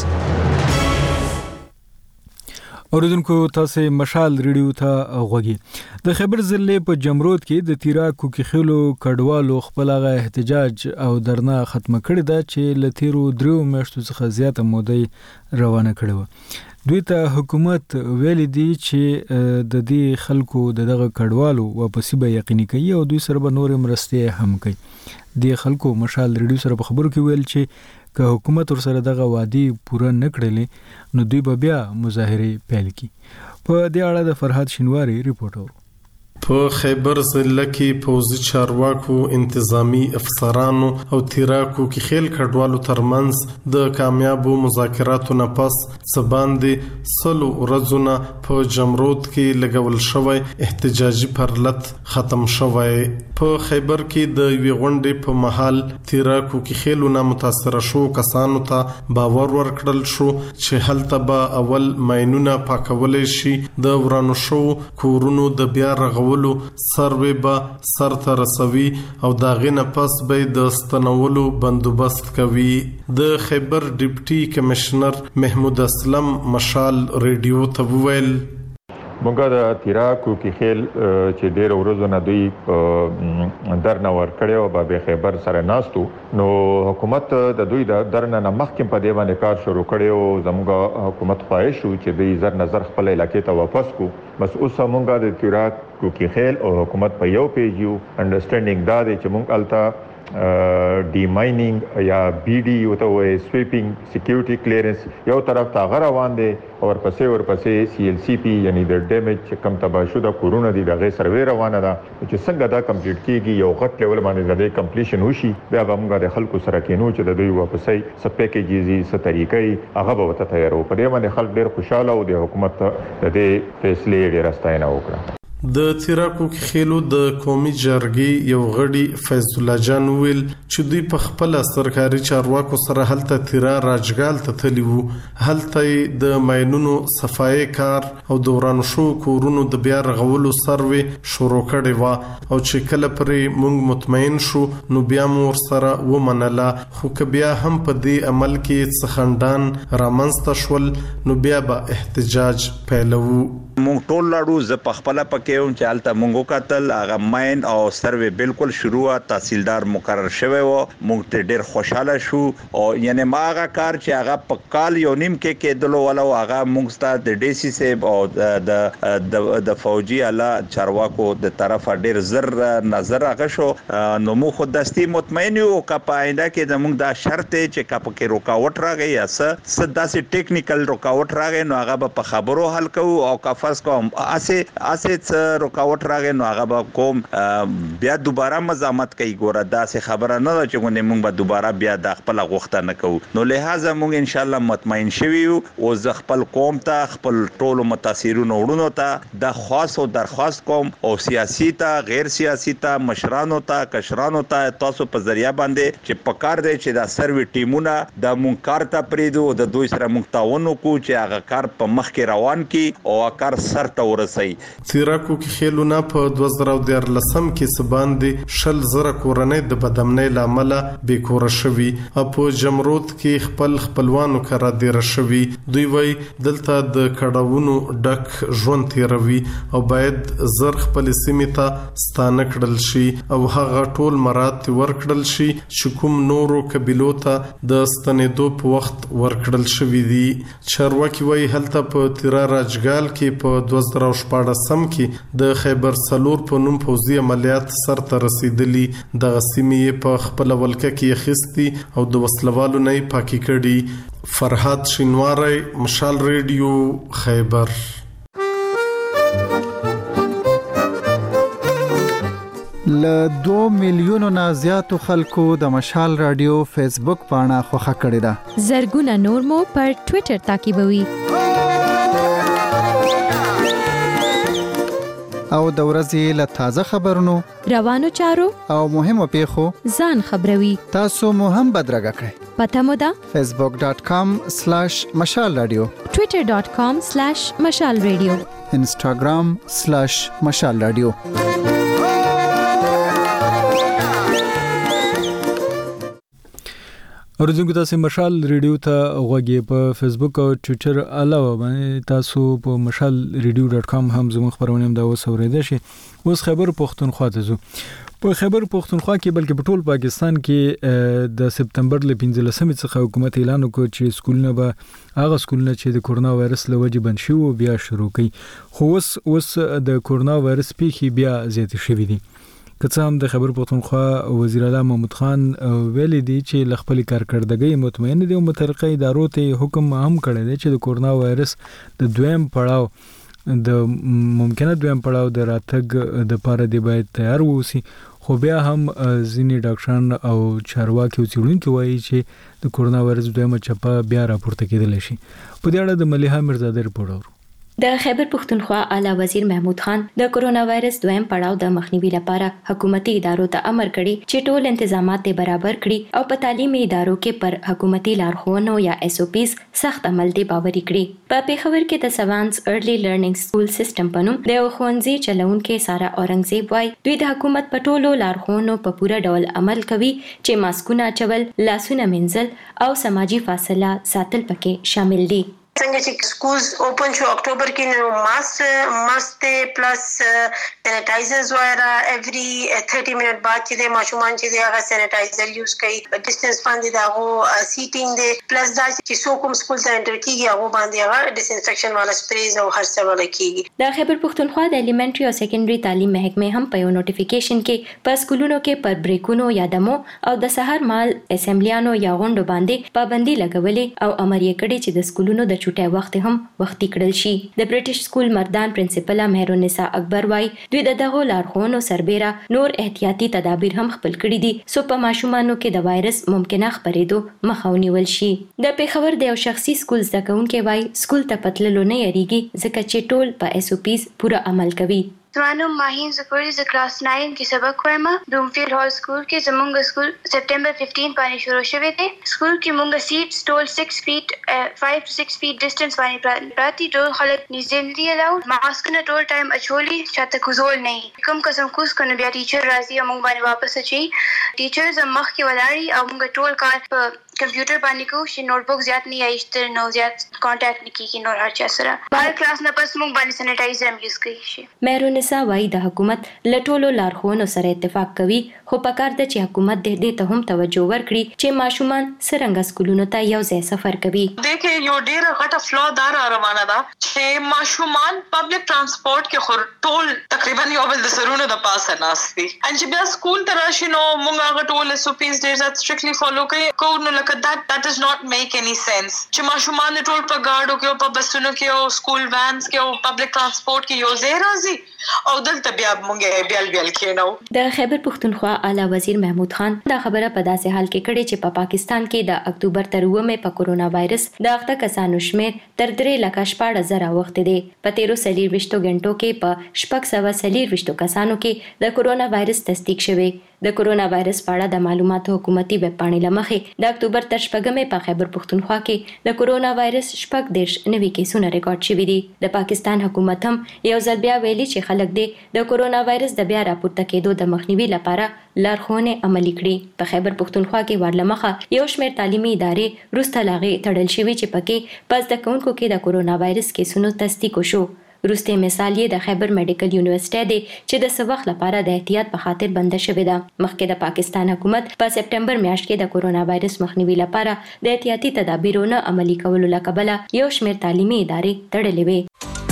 اوریدونکو تاسو مشال ریډیو ته غوږی. د خیبر ضلع په جمرود کې د تیراکو کې خلو کډوالو خپلغه احتجاج او درنا ختمه کړی دا چې لتیرو درو میاشتو څخه زیاته موده روانه کړې و. دوی ته حکومت ویل دي چې د دې خلکو دغه کډوالو واپسی به یقیني کوي او دوی سره به نور مرستې هم کوي. د خلکو مشال ریډیو سره په خبرو کې ویل چې که حکومت ورسره دغه وادي پوره نه کړلې نو دوی به بیا مظاهره پیل کړي. په دې اړه د فرهاد شینواری ریپورت اورو. په خیبر ضلع کې پوځي چارواکو، انتظامی افسرانو او تیراکو کې خیل کډوالو ترمنځ د کامیابو مذاکراتو نه پس سباندې سلو ورځونه په جمرود کې لګول شوی احتجاجي پرلت ختم شوی. په خیبر کې د یوې غونډې په محل تیراکو کې خیلو نه متاثر شو کسانو ته باور ورکړل شو چې هلته به اول ماینونه پاکولی شي، د ورانو شو کورونو د بیا رغولو سروي به سر ته رسوي او دا غینه پس به د ستنولو بندوبست کوي. د خیبر ډیپټي کمشنر محمود اسلم مشال ریډیو ته وویل مونږه د تیراکو کې خیل چې ډېر ورځې نه دوی درنه ور کړو او به خبر سره ناستو نو حکومت د دوی د درنه مخکې په دی باندې کار شروع کړو زموږ حکومت خواهش شو چې دوی زر نظر خپل علاقې ته واپس کو بس اوس مونږه د تیراکو کې خیل او حکومت په یو پیج یو انډرستانډینګ دا دی چې مونږ الته ډی ماینینګ یا بی ډي او ته وې سویپینګ سکیورټي کلیرنس یو طرف ته غره روان دي او ورپسې ورپسې سی ال سی پی یعنی د ډیمیج کم تباشو د کورونه دي دغه سروې روانه ده چې څنګه دا کمپلیټ کیږي یو غټ لیول باندې د کمپلیشن وشي بیا به موږ د خلکو سره کینو چې د دوی واپسې س پیکیجز س طریقې هغه به وته تیارو په دې باندې خلک ډیر خوشاله او د حکومت د دې فیصلې ډیر استاینه وکړه د تیراکو کې خېلو د قومي جرګې یو غړي فیض الله جان ویل چې دوی په خپل سرکاري چارواکو سره هلته تیرا راجګال ته تللی وو هلته د ماینونو صفای کار او دوران شو کورونو د بیا رغولو سروي شروع کړي وا او چې کله پرې مونږ مطمئن شو نو بیا مور سره ومنله خو که بیا هم په دې عمل کې څخندان رامنځته شول نو بیا به احتجاج پیلوو مونږ ټول لاړو ز په خپل پکې اون چالت مونږ قتل هغه ماین او سروي بالکل شروع تحصیلدار مقرر شوی و مونږ ته ډیر خوشاله شو او یعنی ما هغه کار چې هغه په کال یو نیم کې کېدلو ولا هغه مونږ ستاسو د ډي سي سیب او د د فوجي اعلی چارواکو د طرفه ډیر زر نظر هغه شو نو مو خود دستي مطمئن یو کا پاینده کې د مونږ دا شرط چې کا پکې رکاوټ راغی یا څه سداسي ټیکنیکل رکاوټ راغی نو هغه په خبرو حل کوو او کا فرض کوم اسه اسه رکاوټ راغی نو هغه به کوم بیا دوباره مزاحمت کوي ګوره دا څه خبره نه ده چې موږ به دوباره بیا د خپل غوښتنه نه کوو نو لہذا موږ ان شاء الله مطمئن شوي او ز خپل قوم ته خپل ټولو متاثرونو وړونو ته د خاص او درخواست کوم او سیاسي ته غیر سیاسي ته مشرانو ته کشرانو ته تاسو په ذریعہ باندې چې پکار دی چې دا سروي ټیمونه د مونږ کار ته پریدو د دوی سره مونږ تعاون وکړو چې هغه کار په مخ کې روان کی او کار سر ته ورسي تیراکو کې خېلونه په دوه زره دیارلسم کې سباندې شل زره کورنۍ د بدامنۍ لامل به کور شوي او په جمرود کې خپل خپلوانو کرا ډیر شوي دوی وای دلته د کډاونو ډک ژوند تیروي او باید زر خپل سیمې ته ستانه کړل شي او هغه ټول مراد ورکړل شي چې کوم نورو قبيلو ته د ستنېدو په وخت ورکړل شوی دي چارواکي وای هلته په تیرا راجګال کې په دوه زره شپږم کې د خیبر سلور په نوم پوځي عملیات سر ته رسیدلی د غسیمې په خپل ولکه کې خستی او د وسلوالو نه پاکي کړي فرحات شینواری مشال ریډیو خیبر ل دو میلیونو نه زیاتو خلکو د مشال رادیو فیسبوک پاڼه خوښه کړې ده زرګونه نور مو پر ټوئیټر تعقیبوي او د ورځې له تازه خبرونو روانو چارو او مهمو پیښو ځان خبروي تاسو مو هم بدرګه کړئ پته مو ده facebook dot com slash mashal radio twitter dot com slash mashal radio instagram slash mashal radio ورځونکو تاسو مشال ریډیو ته غوږی په فیسبوک او ټوئیټر علاوه باندې تاسو په mashal radio dot com هم زموږ خبرونه هم دا وسوریدل شي اوس خبر پښتونخوا ته زو په خبر پښتونخوا کې بلکې په ټول پاکستان کې د سپتمبر ل پنځلسمې څخه حکومت اعلان وکړ چې سکولونه به هغه سکولونه چې د کورونا وایرس له وجې بند شوي بیا شروع کړي خو اوس اوس د کورونا وایرس پیښې بیا زیاتې شوې دي که هم د خبر پښتونخوا وزیر اعلی محمود خان ویلي دی چې ل خپل کارکړدګۍ مطمئن دي او مترقه ادارو ته حکم هم کړی دی چې د کورونا وایرس د دویم پړاو د ممکنه دویم پړاو د راتګ د پاره دی باید تیار ووسی خو بیا هم ځینې ډاکټران او چارواکي او څېړونکي وایي چې د کورونا وایرس دویمه چپه بیا راپورته کېدلی شي په دې اړه د ملیحه میرزادeh رپورټ اورو د خیبر پښتونخوا اعلی وزیر محمود خان د کورونا وایرس دویم پړاو د مخنیوي لپاره حکومتي ادارو ته امر کړی چې ټول تنظیمات برابر کړي او په تعلیمي ادارو کې پر حکومتي لارښوونو یا ایس او پیز سخت عمل دی باوري کړي په پیښور کې د سوانس ارلی لرنینګ سکول سیستم په نوم د خوندزي چلونکو سارا اورنګزیب وای دوی د حکومت په ټولو لارښوونو په پوره ډول عمل کوي چې ماسکونه چول لاسونه منځل او سماجی فاصله ساتل پکې شامل دي څنګه چې سکولز اوپن شو اکتوبر کې نو ماسک ماسک پلس سینیټایزرز وغیرہ ایوری thirty منټ بعد چې د ماشومان چې د هغه سینیټایزر یوز کوي ډیسټنس باندې دا هغه سیټینګ دی پلس دا چې څوک هم سکول ته انټر کیږي هغه باندې هغه ډیس انفیکشن والا سپریز او هر څه ولا کیږي. د خیبر پښتونخوا د الیمنټری او سیکنډري تعلیم محکمې هم په یو نوټیفیکیشن کې په سکولونو کې پر بریکونو یا دمو او د سحر مال اسمبلیانو یا غونډو باندې پابندي لګولې او امر یې کړی چې د سکولونو د چټي وخت هم وختي کړل شي. د برټش سکول مردان پرنسپل مهرونسا اکبر وايي دوی د دغه لارښوونو سربېره نور احتیاطي تدابیر هم خپل کړي دي سو په ماشومانو کې د وایرس ممکنه خپرېدو مخه ونیول شي. د پیښور د یو شخصي سکول زده کوونکي وايي سکول ته پتللو نه یریږي ځکه چې ټول په ایس او پیز پوره عمل کوي. زمانو ماهین زکوری ز کلاس nine کې سبق وایم برومفیلډ هال سکول کې زمونږ سکول سپټمبر fifteen باندې شروع شوی دی. سکول کې مونږ سیټ سټول six feet five to six feet ډیسټنس باندې پراتی ټول خلک نږدې نه دی الاو ماسک نه ټول ټایم اچولي چاته کوزول نه کوم قسم کوس کنه بیا ټیچر راځي او مونږ باندې واپس اچي ټیچرز مخ کې ولاړی او مونږ ټول کار په کمپیوټر باندې کو چې نوٹ بک زیات نه ایشتر نو زیات کانټیکټ نه کیږي نور هر چا سره بهر کلاس نه پس مونږ باندې سینیټایزر هم یوز کوي شي. مهرونسا وايي د حکومت لټولو لارښوونو سره اتفاق کوي خو پکار د چې حکومت د دې ته هم توجه ورکړي چې ماشومان څنګه سکولونو ته یو ځای سفر کوي. دغه یو ډیره غټه فلو دار روانه ده چې ماشومان پبلک ترانسپورت کې خور ټول تقریبا یو بل د سرونو د پاسه ناشتي ان چې بیا سکول ته راشي نو موږ هغه ټول اس او پیز ډیر زیات سټریکټلی فالو کوي کو نو لکه that that does not make any sense چې ماشومان ټول په گاډو کې او په بسونو کې او سکول وانز کې او پبلک ترانسپورت کې یو ځای راځي او دلته بیا موږ بیل بیل کېنو. د خیبر پښتونخوا اعلی وزیر محمود خان دا خبره په داسې حال کې کړې چې په پا پاکستان کې د اکتوبر تر اوومې په کورونا وایرس د اخته کسانو شمیر تر درې لکه شپږ زره وخت دی. په تیرو سلیر وشتو غنټو کې په شپږ سوه سلیر وشتو کسانو کې د کورونا وایرس تصدیق شوی. د کورونا وایرس په اړه د معلوماتو حکومتي ویب پاڼې لمخې د اکتوبر تر شپږمې په خیبر پښتونخوا کې د کورونا وایرس شپږ دیرش نوي کیسونه ریکارډ شوي دي. د پاکستان حکومت هم یو ځل بیا ویلي چې خلک دې د کورونا وایرس د بیا راپورته کېدو د مخنیوي لپاره لارښوونې عملي کړي. په خیبر پښتونخوا کې ورلمخه یو شمېر تعلیمي ادارې وروسته له هغې تړل شوي چې پکې په زده کوونکو کې د کورونا وایرس کیسونو تصدیق وشو. وروستی مثال یې د خیبر میډیکل یونیورسيټي دی چې د څه وخت لپاره د احتیاط په خاطر بنده شوې ده. مخکې د پاکستان حکومت په سپټمبر میاشت کې د کورونا وایرس مخنیوي لپاره د احتیاطي تدابیرو نه عملي کولو له کبله یو شمېر تعلیمي ادارې تړلې وې.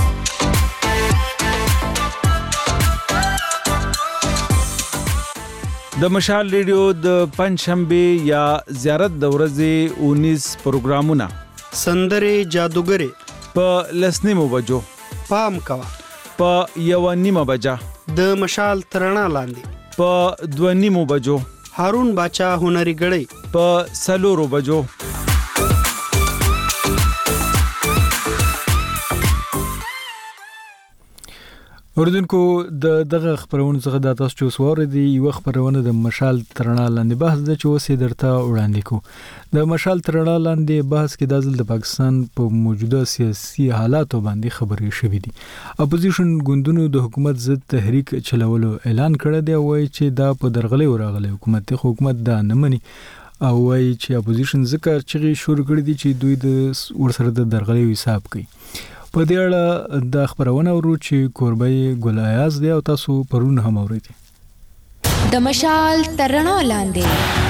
د مشال ریډیو د پنځشنبه یا زیارت د ورځې اونیس پروګرامونه سندره جادوګری په لسنیمو بجو پام کوا په یو نیمه بجا د مشال ترنا لاندې په دو نیمو بجو هارون باچا هنري غړی په سلورو بجو اوردونکو د دغه خبرونو څخه د تاسو چې وسوره دی یو خبرونه د مشال ترنا لاندې بحث د چوسې درته وړاندې کو د مشال ترنا لاندې بحث کې د ځل د پاکستان په موجوده سیاسي حالاتو باندې خبرې شوې دي. اپوزیشن ګوندونو د حکومت ضد تحریک چلولو اعلان کړی دی وایي چې دا په درغلي ورغلي حکومت ته حکومت دا نه مني او وایي چې اپوزیشن ذکر چې شروع کړی دي چې دوی د ورسره د درغلي حساب کوي. په دې اړه د خبرونه ورو چې کوربای ګل ایاز دی او تاسو پرون هم اورئ. د مشال ترنا لاندې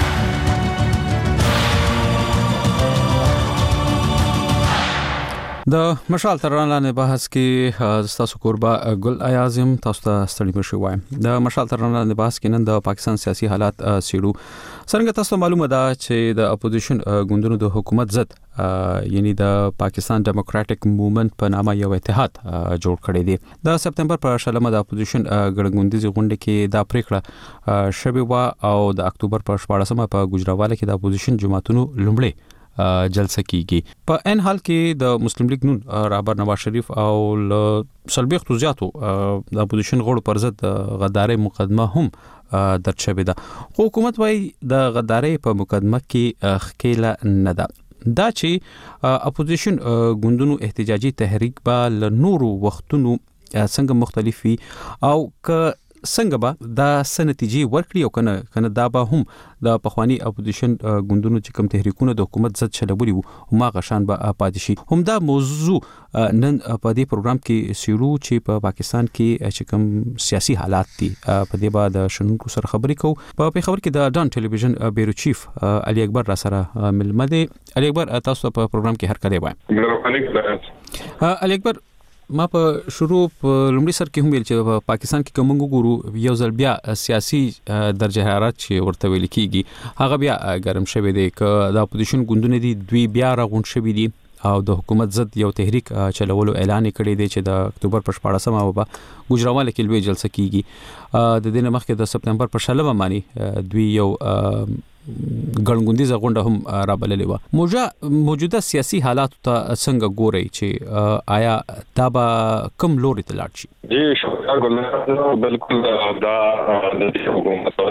د مشال ترنا لاندې بحث کې تاسو کوربا ګل ایازم تاسو ته ستړي مشي وایم. د مشال ترنا لاندې بحث کې نن د پاکستان سیاسي حالات سیړو څنګه تاسو معلومه ده چې د اپوزیشن ګوندونو د حکومت ضد یعنی د پاکستان ډیموکراټک موومېنټ په نامه یو اتحاد جوړ کړی دی. د سپتمبر پر شلمه د اپوزیشن ګړنګوندیزي غونډه کې دا پریکړه شوې و او د اکتوبر پر شپاړسمه په ګوجراواله کې د اپوزیشن جماعتونو لومړی جلسه کیږي. په ان حال کې د مسلم لیگ نون رهبر نواز شریف او سلبیخ توزیاتو د اپوزیشن غړو پر ضد غداري مقدمه هم درج شوې ده. خو حکومت وايي د غداري په مقدمه کې خکېله نه ده. دا چې اپوزیشن ګوندونو احتجاجي تحریک به له نورو وختونو څنګه مختلفي او ک څنګه به دا سنتیجې ورکړي او کنه کنه دا به هم د پخوانی اپوزیشن ګوندونو چې کوم تحریکونه د حکومت ضد چلولي وو ما غشان به پاتې شي. هم دا موضوع نن په دې پروګرام کې سیرو چې په پاکستان کې چې کوم سیاسي حالات دي په دې بعد شنونکو سره خبرې کوو. په خبر کې د ډان ټلویزیون بیرو چیف علي اکبر را سره ملمه دي. علي اکبر تاسو په پروګرام کې هر کله وایم. علي اکبر ما په شروع په لومړي سر کې هم ویل چې په پاکستان کې کوم ګورو یو ځل بیا سیاسي درجه حرارت چې ورته ویل کیږي هغه بیا ګرم شوی دی ک د اپوزیشن ګوندونه دي دوی بیا راغون شوی دي او د حکومت ضد یو تحریک چلولو اعلان کړی دی چې د اکتوبر په شپاړسمه وبا ګوجراواله کې لوی جلسه کیږي. د دې مخکې د سپتمبر په شلمه باندې دوی یو ګڼګوندیزه غونډه هم رابللې و. موجوده موجوده سیاسي حالات ته څنګه ګوري چې آیا دا به کوم لوري ته لاړ شي؟ جی شکر ګلنار بالکل دا د حکومت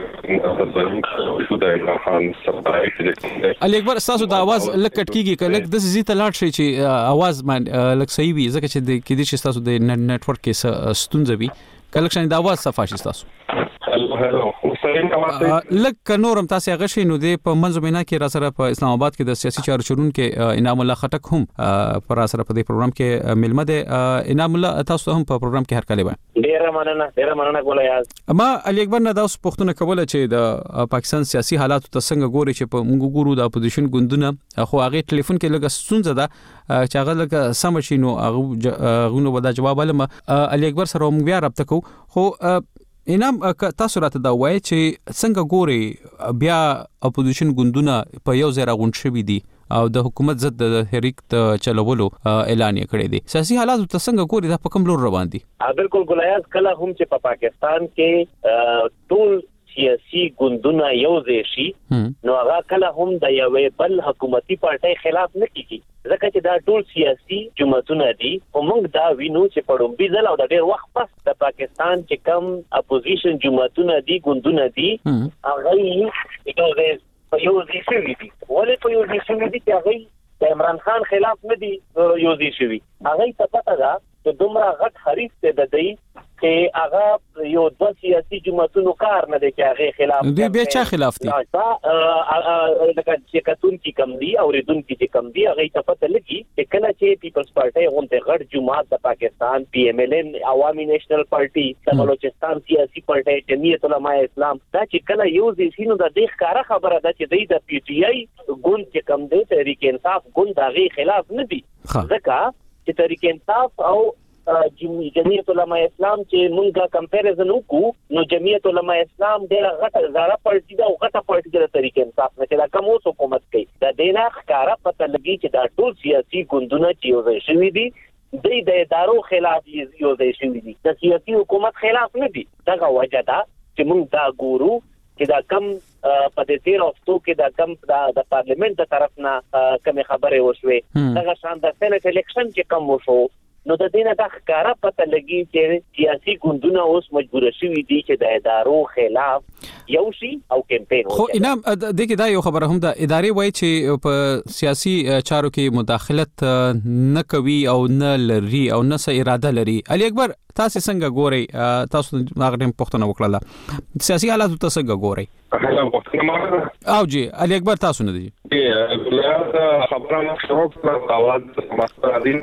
علي اکبر تاسو د आवाज لکټ کیږي کله د زی ته لاړ شي چې आवाज من لک صحیح وي ځکه چې د کې دي چې تاسو د نت ورک کې ستونزه وي کله چې د आवाज صفه شي تاسو. هلو هلو لک نورم تاسو هغه شي نو د په منځمینه کې را سره په اسلام آباد کې د سیاسي چارو چرون کې انعام الله خټک هم پر را سره په دې پروګرام کې ملمه ده. انعام الله تاسو هم په پروګرام کې هر کله وای. ډیر مننه ډیر مننه کوله یاز. ما علي اکبر نه تاسو پښتنه کوله چې د پاکستان سیاسي حالات ته څنګه ګوري چې په موږ ګورو د اپوزیشن ګوندونه خو هغه ټلیفون کې لګه ستونزه ده چې هغه لګه سم شي نو هغه غونو ودا جواب علم علي اکبر سره موږ بیا رابطه کوو. خو انعام تاسو راته دا وایي چې څنګه ګوري بیا اپوزیشن ګوندونه په یو ځای راغونډ شوي دي او د حکومت ضد د تحریک ته چلولو اعلان یې کړی دی. سیاسي حالات ته څنګه ګوري دا په کوم لور روان دي؟ بالکل ګلایاز کله هم چې په پاکستان کې ټول سیاسي ګوندونه یو ځای شي نو هغه کله هم د یوې بل حکومتي پارټۍ خلاف نه کیږي ځکه چې دا ټول سیاسي جماعتونه دي او موږ دا وینو چې په ډومبي ځل او د ډېر وخت پس د پاکستان چې کم اپوزیشن جماعتونه دي ګوندونه دي هغه یو ځای یو ځای شوي دي. ولې په یو ځای شوي دي چې هغه د عمران خان خلاف نه دي یو ځای شوي. هغه ته پته ده چې دومره غټ حریف دی د دوی چې هغه یو د سیاسي جماعتونو کار نه دی چې هغه خلاف دی. بیا چا خلاف دي؟ دا لکه چې کتون کی کم دي او ردون کی چې کم دي هغه ته پته لګي چې کله چې پیپلز پارټي غونډه غټ جماعت د پاکستان پی ایم ال ان عوامي نېشنل پارټي د بلوچستان سیاسي پارټي جمعیت علماء اسلام دا چې کله یو ځینو د دې ښکارا خبره ده چې د پی ټی آی ګوند چې کم دی تحریک انصاف ګوند هغه خلاف نه دي ځکه چې تحریک انصاف او جمعیت علماء اسلام چې مونږه کمپیریزن وکړو نو جمعیت علماء اسلام ډېر غټه زړه پارټي ده او غټه پارټي ده تحریک انصاف نه چې دا کوم اوس حکومت کوي د دینه ښکارا پته لګي چې دا ټول سیاسي ګوندونه چې یو ځای شوي دي دوی د ادارو خلاف یو ځای شوي دي د سیاسي حکومت خلاف نه دي. دغه وجه ده چې مونږ دا ګورو چې دا کم په دې تیر وختو کې دا کم د پارلیمنت د طرف نه کوم خبرې وشوي دغه شان د سېنات الیکشن چې کم وشو نو د دینه د ښکارا پته لګي چې سیاسي ګوندونه اوس مجبور شوي دي چې د ادارو خلاف یو شي او کمپاین وکړي. خو انعام دغه دا یو خبره هم د ادارې وایي چې په سیاسي چارو کې مداخلت نه کوي او نه لري او نه څه اراده لري. علي اکبر تاسو څنګه ګورئ؟ تاسو هغه ټیم پوښتنه وکړه سیاسي حالات ته څنګه ګورئ؟ او جی علي اکبر تاسو نه دي خبره نه شروع کړه اواز مستقیم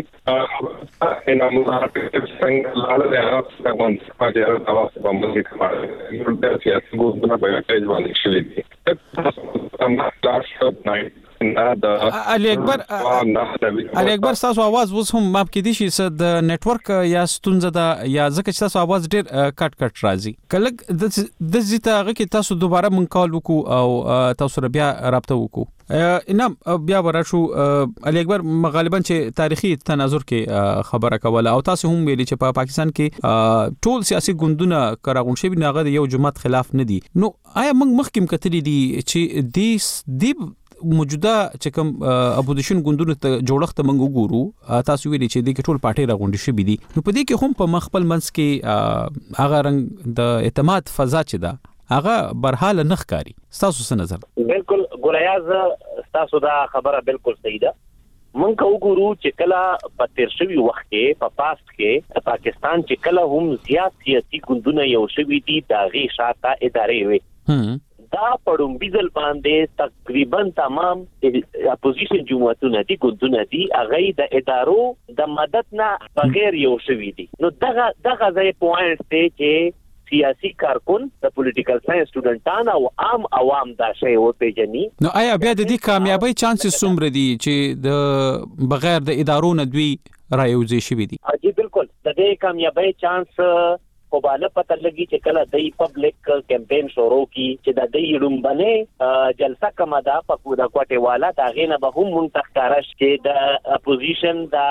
کې ان موږ څنګه لاله ده هغه څنګه په دې اړه تاسو په موږ کې ماره یو د سیاسي ګوندونو په اړه ځوان شي دي تاسو هم تاسو نه علي اکبر علي اکبر تاسو आवाज اوس هم ماپ کې دي چې د نت ورک یا ستونزه ده یا ځکه چې تاسو आवाज ډېر کټ کټ راځي کله د زیته هغه کې تاسو دوباره مونږ کال وکړو او تاسو سره بیا رابطه وکړو. انعام بیا ورشو علي اکبر غالبا چې تاریخي تناظر کې خبره کوله او تاسو هم ویلي چې په پاکستان کې ټول سیاسي ګوندونه کراغون شي بناغه یو جماعت خلاف نه دي. نو آیا موږ مخکې کتلې دي چې د د موجوده چې کوم اپوزیشن ګوندونو ته جوړښت موږ وګورو تاسو ویلي چې د ټول پارټي راغونډي شي بي دي نو په دې کې هم په مخبل منځ کې هغه رنګ د اعتماد فضا چې ده هغه برحال نه ښکاری. تاسو څه نظر؟ بالکل ګولیاز تاسو دا خبره بالکل صحیح ده. مونږ وګورو چې کله په تیر شوی وخت کې په پاست کې پاکستان چې کله هم زیات سیاسي ګوندونه یو شوی دي دا غي شاته ادارې وي دا پړم بيزل باندې تقریبا تمام اپوزیشن جماعتونه دي ګوندونه دي هغه د ادارو د مدد نه بغیر یو شوی دي نو دغه دغه ځای پوینټ ته چې سیاسي کارکون د پولیټیکل ساينس سټوډنټان او عام عوام دا شی او پیجنې نو آیا بیا د دې کامیابی چانسز څومره دي چې د بغیر د ادارو نه دوی رايوځي شي دي جی بالکل د دې کامیابی چانس په باندې پته لګي چې کله د پبلک کمپاین شروع کی چې د دې لومبنه جلسه کومه ده په کوډه کوټه والا دا غینه به هم منتخکارش چې د اپوزیشن دا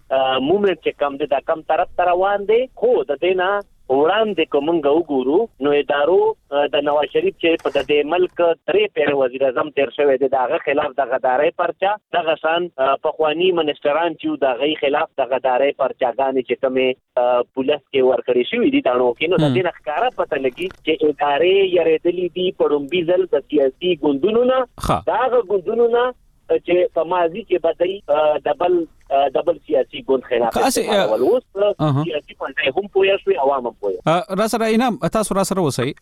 موومنت چې کم ده دا کم طرف روان دي خو د دینه وړاندې کومنګ وګورو نو ادارو د نواز شریف چې په د ملک درې پیر وزیر اعظم تیر شوی دی دغه خلاف د غدارۍ پرچا دغه شان په خواني منسټران چې دغه خلاف د غدارۍ پرچاګانې چې کومه پولیس کې ورکړې شوې دي تانو کې نو د دې ښکارا پته لګي چې ادارې یریدلې دي پړم بيزل د سیاسي ګوندونو نه داغه ګوندونو نه چې په ماضي کې بدای ډبل ډبل سیاسي ګوند خلاف ول اوس سیاسي پانټي هم پوهه شوی عوام هم پوهه را سره انعام تاسو را سره وسی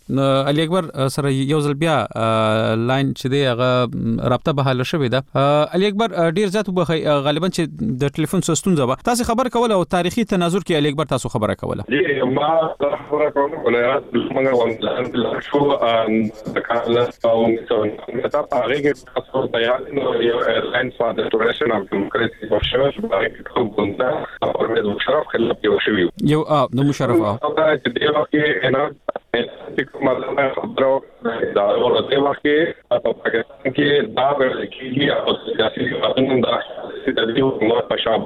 علي اکبر سره یو ځل بیا لاین چې دی هغه رابطه به حل شوی ده علي اکبر ډیر زیات به غالبا چې د ټلیفون سستون زبا تاسو خبر کوله او تاریخي تناظر کې علي اکبر تاسو خبره کوله جی ما خبره کوله ولایت څنګه ونځل شو د کاله او څنګه تاسو هغه کې تاسو تیار نو یو ایرلاین فار د ټورشن اف ډیموکراسي شرف باندې کوم ګوندا او د مشرف خلاف یو شوی یو ا نو مشرف ا دا چې دی واکه انا چې کومه خبرو دا ورته واکه په پاکستان کې دا ورکیږي او سیاسي قانون دا چې د دې نو په شاب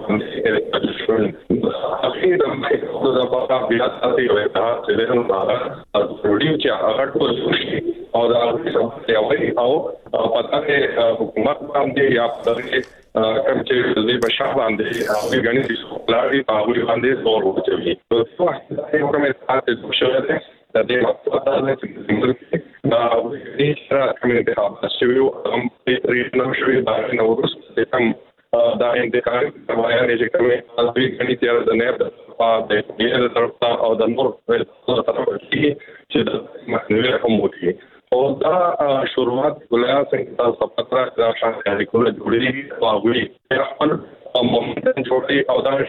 باندې اخیر د مې د بابا بیا تاسو یو ته چې نو دا د پروډیو چې هغه ټول شي او دا یو او پتا کې حکومت باندې یا په کوم چې د بشا باندې او غني د سوکلاري په اړه باندې زور وچوي نو څه وخت یو کومه ساعت د شوه ده د دې مقصد دا چې زموږ دا د سره کومه د خاص شوی او هم په ریښنه شوی دا نو ورسته کوم دا انتقال وایا چې کومه اصلي غني تیار د نه په د دې طرف او د نور په طرف کې چې د مخنیوي هم وکړي او دا شروعات ولیا څنګه تاسو پتره دا شان کاریکول جوړیږي او هغه خپل مومنټ جوړي او دا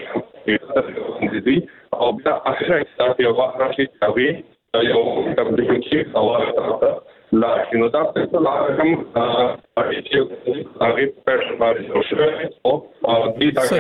دي او بیا اخر کې یو وخت راشي چې یو تبلیغ کې او لا نو دا څه لا کوم چې هغه په باندې او دې دا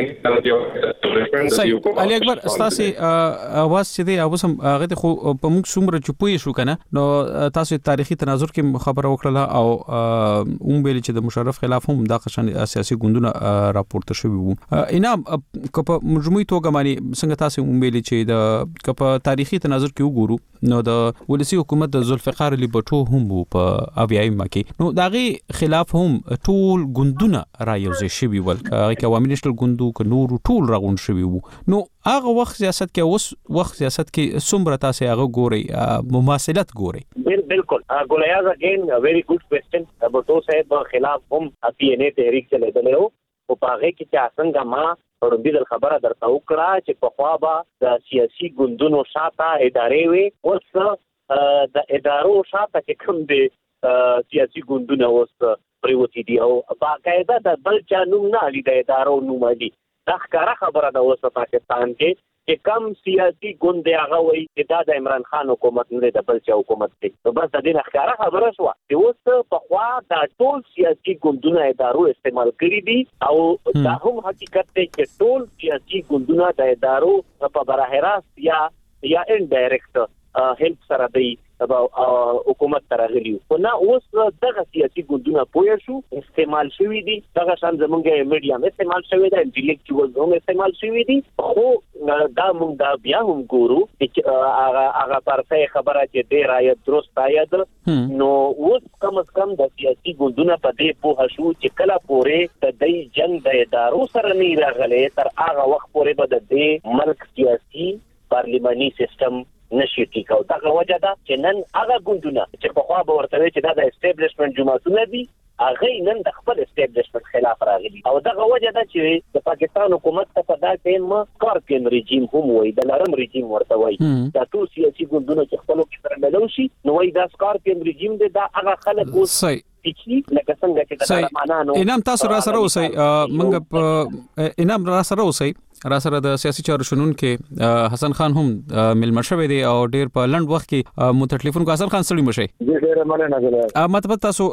کې علي اکبر استاسي اواز چې دی اوس هم هغه خو په موږ څومره چپوي شو کنه نو تاسو تاریخي تناظر کې خبره وکړه او اوم ویل چې د مشرف خلاف هم د قشن سیاسي ګوندونه راپورته شوی وو انعام کپ مجموعي توګه باندې څنګه تاسو اوم ویل چې د کپ تاریخي تناظر کې وګورو نو د ولسی حکومت د ذوالفقار علی بټو هم په اویای مکه نو داغي خلاف هم ټول ګوندونه رايوځي شوی ول کې عوامي نشل ګوندو ک نور ټول راغون شوی وو نو هغه وخت سیاست کې اوس وخت سیاست کې څومره تاسو هغه ګوري مماثلت ګوري بالکل ګولیاز اگین ویری ګډ کوېسچن بټو صاحب خلاف هم پی ان اے تحریک چلے دلو او پاغه کې چې څنګه ما وربیدل خبره درته وکړه چې په خوا به د سیاسي ګوندونو شاته ادارې وي اوس د ادارو شاته کې کوم دي سیاسي ګوندونه اوس پریوتی دي او باقاعده د بل چا نوم نه لري د ادارو نوم دي دا ښکاره خبره ده اوس په پاکستان کې چې کم سیاسي ګوند هغه وایي چې دا د عمران خان حکومت نه د بل چا حکومت دی نو بس د دې ښکاره خبره شو چې اوس په خوا د ټول سیاسي ګوندونو ادارو استعمال کړي دي او دا هم حقیقت دی چې ټول سیاسي ګوندونه د ادارو په براه راست یا یا انډایرکټ هیلپ سره دی حکومت ترغلی خو نه اوس دغه سیاسي ګوندونه پوه شو استعمال شوی دي دغه شان زمونږه میډیا هم استعمال شوی دی انټلیکچوال هم استعمال شوی دي خو دا موږ دا بیا هم ګورو چې هغه هغه پرته خبره چې ډیر آیت درست آیت نو اوس کم از کم د سیاسي ګوندونه په دې پوه شو چې کله پورې د دې جنگ د ادارو سره نه راغلي تر هغه وخت پورې به د دې ملک سیاسي پارلیماني سیستم نشي ټیکاو دا وجه ده چې نن هغه ګوندونه چې په خوا به ورته چې دا د اسټابلیشمنت جماعتونه دي هغه نن د خپل اسټابلیشمنت خلاف راغلي او دغه وجه ده چې د پاکستان حکومت ته په دا ټیم کارکن رژیم هم وایي د نرم رژیم ورته وایي دا ټول سیاسي ګوندونه چې خپل کې سره ملو شي نو وایي دا کارکن رژیم دی دا هغه خلک اوس لکه څنګه چې د طالبانانو انعام تاسو را سره اوسئ موږ په انعام را سره اوسئ را سره د سیاسي چارو شنون کې حسن خان هم ملمر شوی دی او ډیر په لند وخت کې مو تکلیفون کو حسن خان سړی مشه ډیر مننه غواړم مطلب تاسو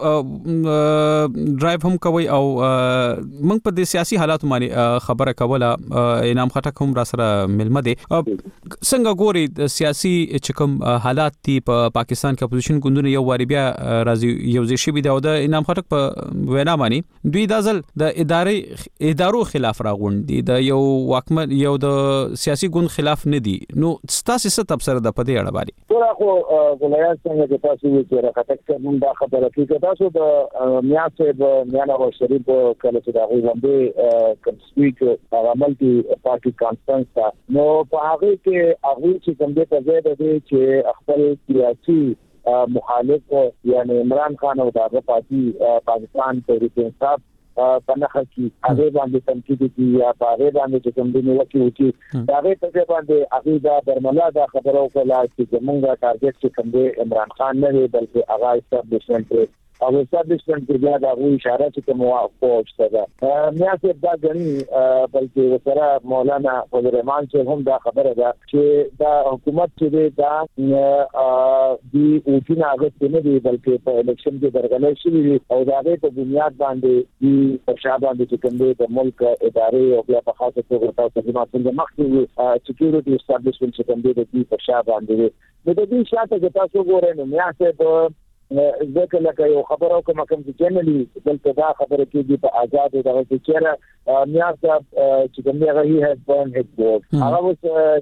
ډرایو هم کوي او موږ په د سیاسي حالات باندې خبره کوله انعام خټک هم را سره ملمه دی څنګه ګوري د سیاسي چکم حالات دی په پاکستان کې اپوزیشن ګوندونه یو واری بیا راځي یو ځای شي دی او د انعام خټک په وینا باندې دوی د ځل د ادارې ادارو خلاف راغونډي د یو واکمن یو د سیاسي ګوند خلاف نه دي نو تاسو څه تبصره ده په دې اړه باندې ټول خو ولایت څنګه چې تاسو یې چې راکټک څنګه دا خبره کوي تاسو د میاته د میانا او شریف کله چې دا غوښنده کوم سپیک هغه ملتي پارټي کانفرنس نو په هغه کې هغه چې کوم دې په ځای دی چې خپل سیاسي مخالف یعنی عمران خان او دغه پارټي پاکستان تحریک انصاف پنهخه کی هغه باندې تنقید کی یا هغه باندې چې کوم دی نو کې وکی هغه په باندې هغه دا درملا دا خبرو کوله چې موږ ټارګټ چې کوم دی عمران خان نه دی بلکې هغه اسټابلیشمنت او اسټابلیشمنت کې دا د اشاره چې کوم واقع ده میا چې دا غني بلکې وسره مولانا فضل الرحمن چې هم دا خبره ده چې دا حکومت چې دا دی او چې هغه څنګه دی بلکې په الیکشن کې درغلې شوی او دا په بنیاد باندې دی په شابه باندې چې کوم دی د ملک ادارې او بیا په خاصه توګه تاسو د ماڅنګ مخکې سکیورټي اسټابلیشمنت چې کوم دی د په شابه باندې د دې شاته چې تاسو ګورئ نو میا چې ځکه لکه یو خبرو کوم کوم چې جنرالي دلته دا خبره کېږي په آزاد دغه چې چیرې میاته چې کوم هغه هي هاز بورن هیډ بورډ هغه اوس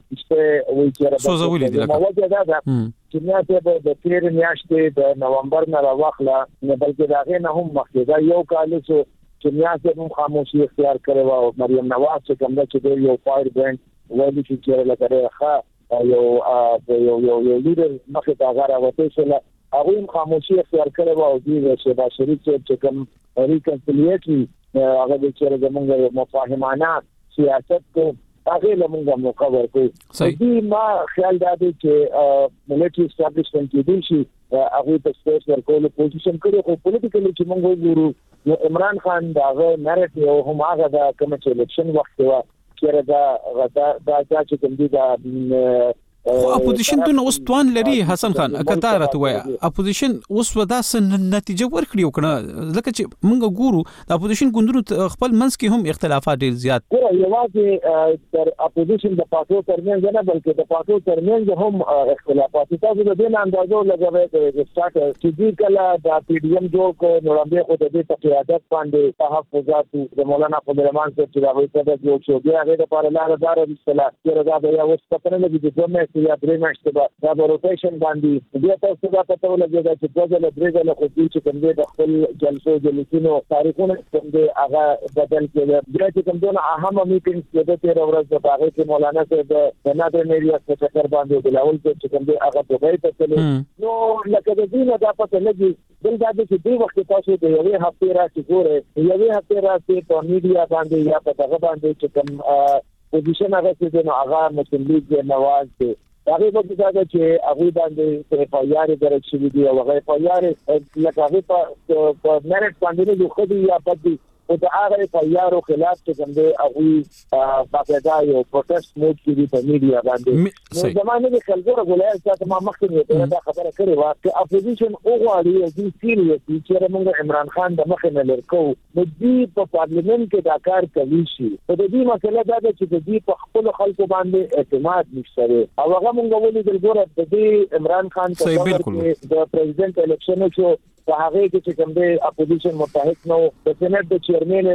چې وایي چې راځي موجوده ده چې میاته د تیر میاشتې د نومبر نه راوخله نه بلکې دا نه هم مخکې دا یو کال چې میاته هم خاموشي اختیار کړو او مریم نواز چې کوم چې یو فایر برند وایي چې لکه ښه یو یو یو یو لیډر مخه تا غره وته شله هغه هم خاموشي اختیار کړو او دې شهباز شریف چې کوم ریکنسیلیټي هغه د چیرې زمونږ مفاهمانه سیاست کو هغه لمونږه موقع ورکړي دې ما خیال دا دی چې ملټری اسټابلیشمنت کې دي چې هغه په سپیس ورکول پوزیشن کړي خو پولیټیکلی چې موږ وګورو نو عمران خان داغه نریټیو هم هغه د کوم چې الیکشن وخت و چې دا دا دا چې کوم دي دا خو اپوزیشن دونه اوس توان لري حسن خان کته راته وای اپوزیشن اوس ودا سن نتیجه ورکړي وکنه ځکه چې موږ ګورو د اپوزیشن ګوندونو خپل منځ کې هم اختلافات ډیر زیات ګوره یوازې تر اپوزیشن د پاتو ترمنځ نه بلکې د پاتو ترمنځ هم اختلافات تاسو د دې اندازو لګوي د سٹارټ چې دې کله د پی ډی ایم جوړ کو نوړمبه خو د دې تقیادت باندې تحفظات د مولانا فضل الرحمن صاحب چې راوي ته د یو شو بیا هغه لپاره لاره دار وستله چې دا د یو څه پتنه لګي چې یا درې میاشتې به دا روټیشن باندې بیا تاسو دا پته ولګي چې څنګه له درې ځله خو چې کوم دې د خپل جلسو جلسینو تاریخونه کوم دې هغه بدل کړي بیا چې کوم دونه اهم میټینګ چې د تیر ورځ د هغه کې مولانا صاحب د نادر ایریا په چکر باندې بلاول چې کوم دې هغه دوی ته تللی نو لکه د دې نه دا پته لګي بل دا چې دې وخت تاسو د یوې هفته راځي ګوره یوې هفته راځي په میډیا باندې یا په هغه باندې چې کوم پوزیشن هغه چې نو هغه مسلم لیگ نواز دی هغه په دې چې هغه باندې په یاري درچې دي او هغه په یاري لکه هغه په میرټ باندې د خو دي یا په او دا هغه په یارو خلاف چې کوم دی هغه باقاعده یو پروتست موډ کې دي په میډیا باندې نو زمانه د خلکو ولایت چې ما مخکې دا خبره کړې و چې اپوزیشن اوغواړي او دې سیریس چې موږ عمران خان د مخې نه لرکو نو دې په پارلیمنت کې دا کار کوي شي په دې مسله دا چې دې په خپل خلکو باندې اعتماد نشته او هغه موږ ولې د ګوره د دې عمران خان په د پریزیدنت الیکشن شو په هغه کې چې کوم دی اپوزیشن متحد نو د سېنات د چیرمن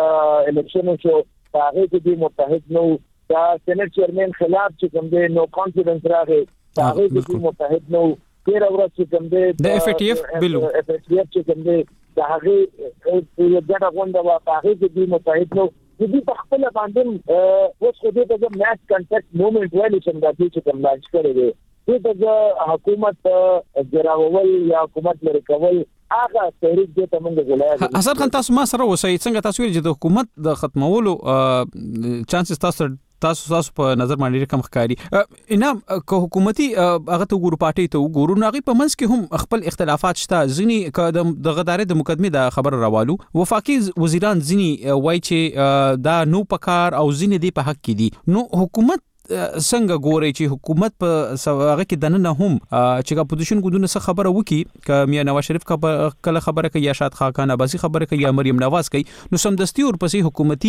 الیکشن شو په هغه کې دی متحد نو دا سېنات چیرمن خلاف چې کوم دی نو کانفیډنس راغی په هغه کې دی متحد نو تیر ورځ چې کوم دی د اف ای ټی اف بلو اف ای ټی اف چې کوم دی دا هغه یو ډېر غونډه وا په هغه کې دی متحد نو دې په خپل باندې اوس خو دې ته میاس کانټیکټ موومېنټ ویلی چې دا چې کوم لانچ کړی دی د حکومت ګراول یا حکومت لري کول هغه تحریک دې ته موږ غواړو. حسن خان تاسو ما سره وسای څنګه تاسو چې د حکومت د ختمولو چانسز تاسو تاسو تاسو په نظر باندې کم ښکاری انام که حکومتي هغه ته ګورو پارټي ته ګورو ناغي په منځ کې هم خپل اختلافات شته ځنی د غدارې د مقدمه د خبر راوالو وفاقي وزیران ځنی وای چې دا نو پکار او ځنی دی په حق کې دي نو حکومت څنګه ګوري چې حکومت په هغه کې دنه هم چې اپوزیشن ګوندونه څه خبره وکي ک میا نواز شریف کله خبره کوي یا شاد خاکان عباسی خبره کوي یا مریم نواز کوي نو سمدستي ورپسې حکومتي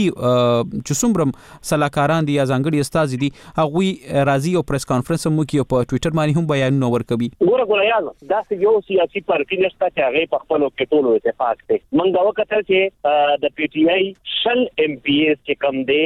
چې څومره صلاحکاران دي یا ځانګړي استاد دي هغه راضي او پریس کانفرنس مو کوي په ټوئیټر باندې هم بیان ورکوي. ګوره ګوره یاد دا یو سیاسي پارټي نشته چې هغه په خپل کې ټول اتفاق کوي. منګه وکړه چې د پی ټی آی شل ایم پی ایس چې کم دي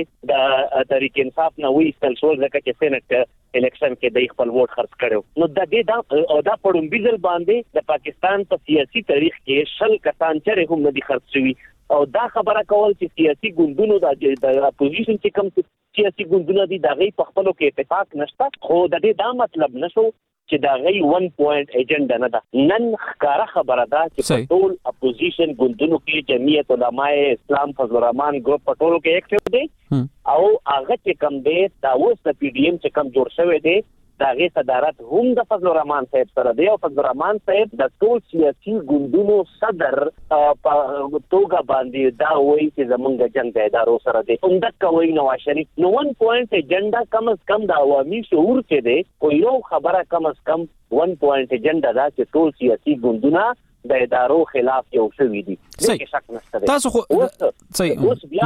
د تحریک انصاف نه وی استل ځکه چې سېنات الیکشن کې د خپل ووټ خرڅ کړو نو د دې دا دا پړومبیزل باندې د پاکستان په سیاسي تاریخ کې شل کسان چې هم نه دي خرڅ شوي او دا خبره کول چې سیاسي ګوندونو د اپوزیشن چې کوم سیاسي ګوندونه دي دا غي په خپل کې اتفاق نشته خو د دې دا مطلب نشو چې دا غي ون پوینټ ایجنډا نه ده. نن ښکارا خبره ده چې ټول اپوزیشن ګوندونو کې جمعیت علماء اسلام فضل الرحمن ګروپ په ټولو کې اکټیو دي او هغه چې کوم دی دا اوس د پی ډی ایم چې کوم جوړ شوی دی دا غي صدارت هم د فضل الرحمن صاحب سره دی او فضل الرحمن صاحب د ټول سیاسي ګوندونو صدر په توګه باندې دا وایي چې زمونږ جنگ د ادارو سره دی همدا کوي نواز شریف نو ون پوینټ ایجنډا کم از کم د عوامي شعور کې دی او یو خبره کم از کم ون پوینټ ایجنډا دا چې ټول سیاسي ګوندونه د ادارو خلاف یو شوی دي دغه شک نشته. تاسو خو صحیح اوس بیا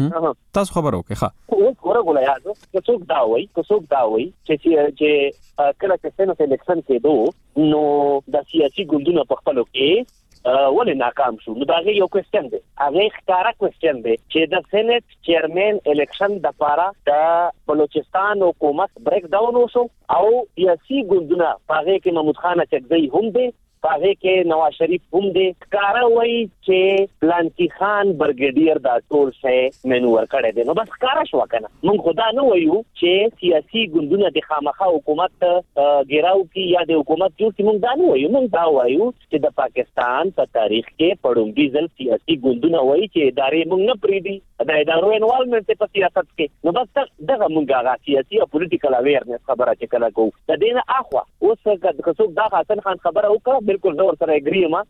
تاسو خبرو کې ښه اوس ګوره ګوره یاد چې څوک دا وایي چې څوک دا وایي چې چې کله چې سېنات الیکشن کې دوه نو د سیاسي ګوندونو په خپل کې ولې ناکام شو نو دا یو کوېسچن دی هغه ښکارا کوېسچن دی چې د سېنات چیرمن الیکشن د پاره د بلوچستان حکومت بریک ډاون وشو او سیاسي ګوندونه هغه کې محمود خان چکزی هم دی هغه کې نواز شریف هم دی ښکارا وایي چې پلانکی خان برګیډیر دا ټول شی منور کړی دی نو بس ښکارا شو کنه مونږ خدا نه وایو چې سیاسي ګوندونه د خامخا حکومت ګیراو کې یا د حکومت جوړ کې مونږ دا نه وایو مونږ دا وایو چې د پاکستان په تاریخ کې پړومبي ځل سیاسي ګوندونه وایي چې ادارې مونږ نه پریدي د ادارو انوالمنت په سیاست کې نو بس دغه مونږ هغه سیاسي او پولیټیکل اویرنس خبره چې کله کوو د دې نه اخوا اوس که څوک دا حسن خان خبره وکړه بالکل زه ورسره اګری یم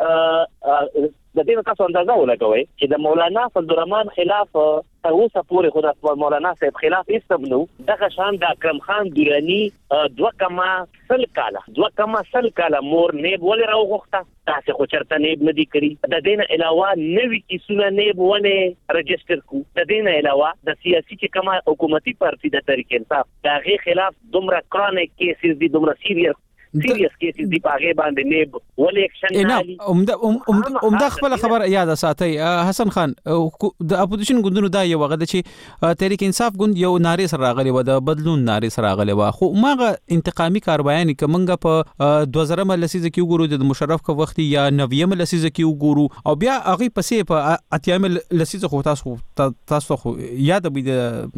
د دې تاسو اندازه ولګوي چې د مولانا فضل الرحمن خلاف اوسه پورې خو د مولانا صاحب خلاف استبنو دغه شان د اکرم خان دورانی دوه کما سل کاله دوه کما سل کاله مور نیب ولې راوغوښته تاسو خو چرته نیب نه دی کړی د دې نه علاوه نوې کیسونه نیب ونه رجستر کو د دې نه علاوه د سیاسي چې کما حکومتي پارټي د تحریک انصاف دغه خلاف دومره کرونیک کیسز دي دومره سیریس سیریس کیسز دی پاغه باندې نیب ول اکشن نالي عمده عمده خپل خبر یاد ساتي حسن خان د اپوزیشن ګوندونو دا یو غده چې تحریک انصاف ګوند یو نارې سره راغلی و د بدلون نارې سره راغلی و خو ماغه انتقامي کاروایي کومنګ په دوه زره لسیزه کې وګورو د مشرف کو وخت یا نویم لسیزه کې وګورو او بیا هغه پسې په اتیام لسیزه خو تاسو تاسو خو یاد به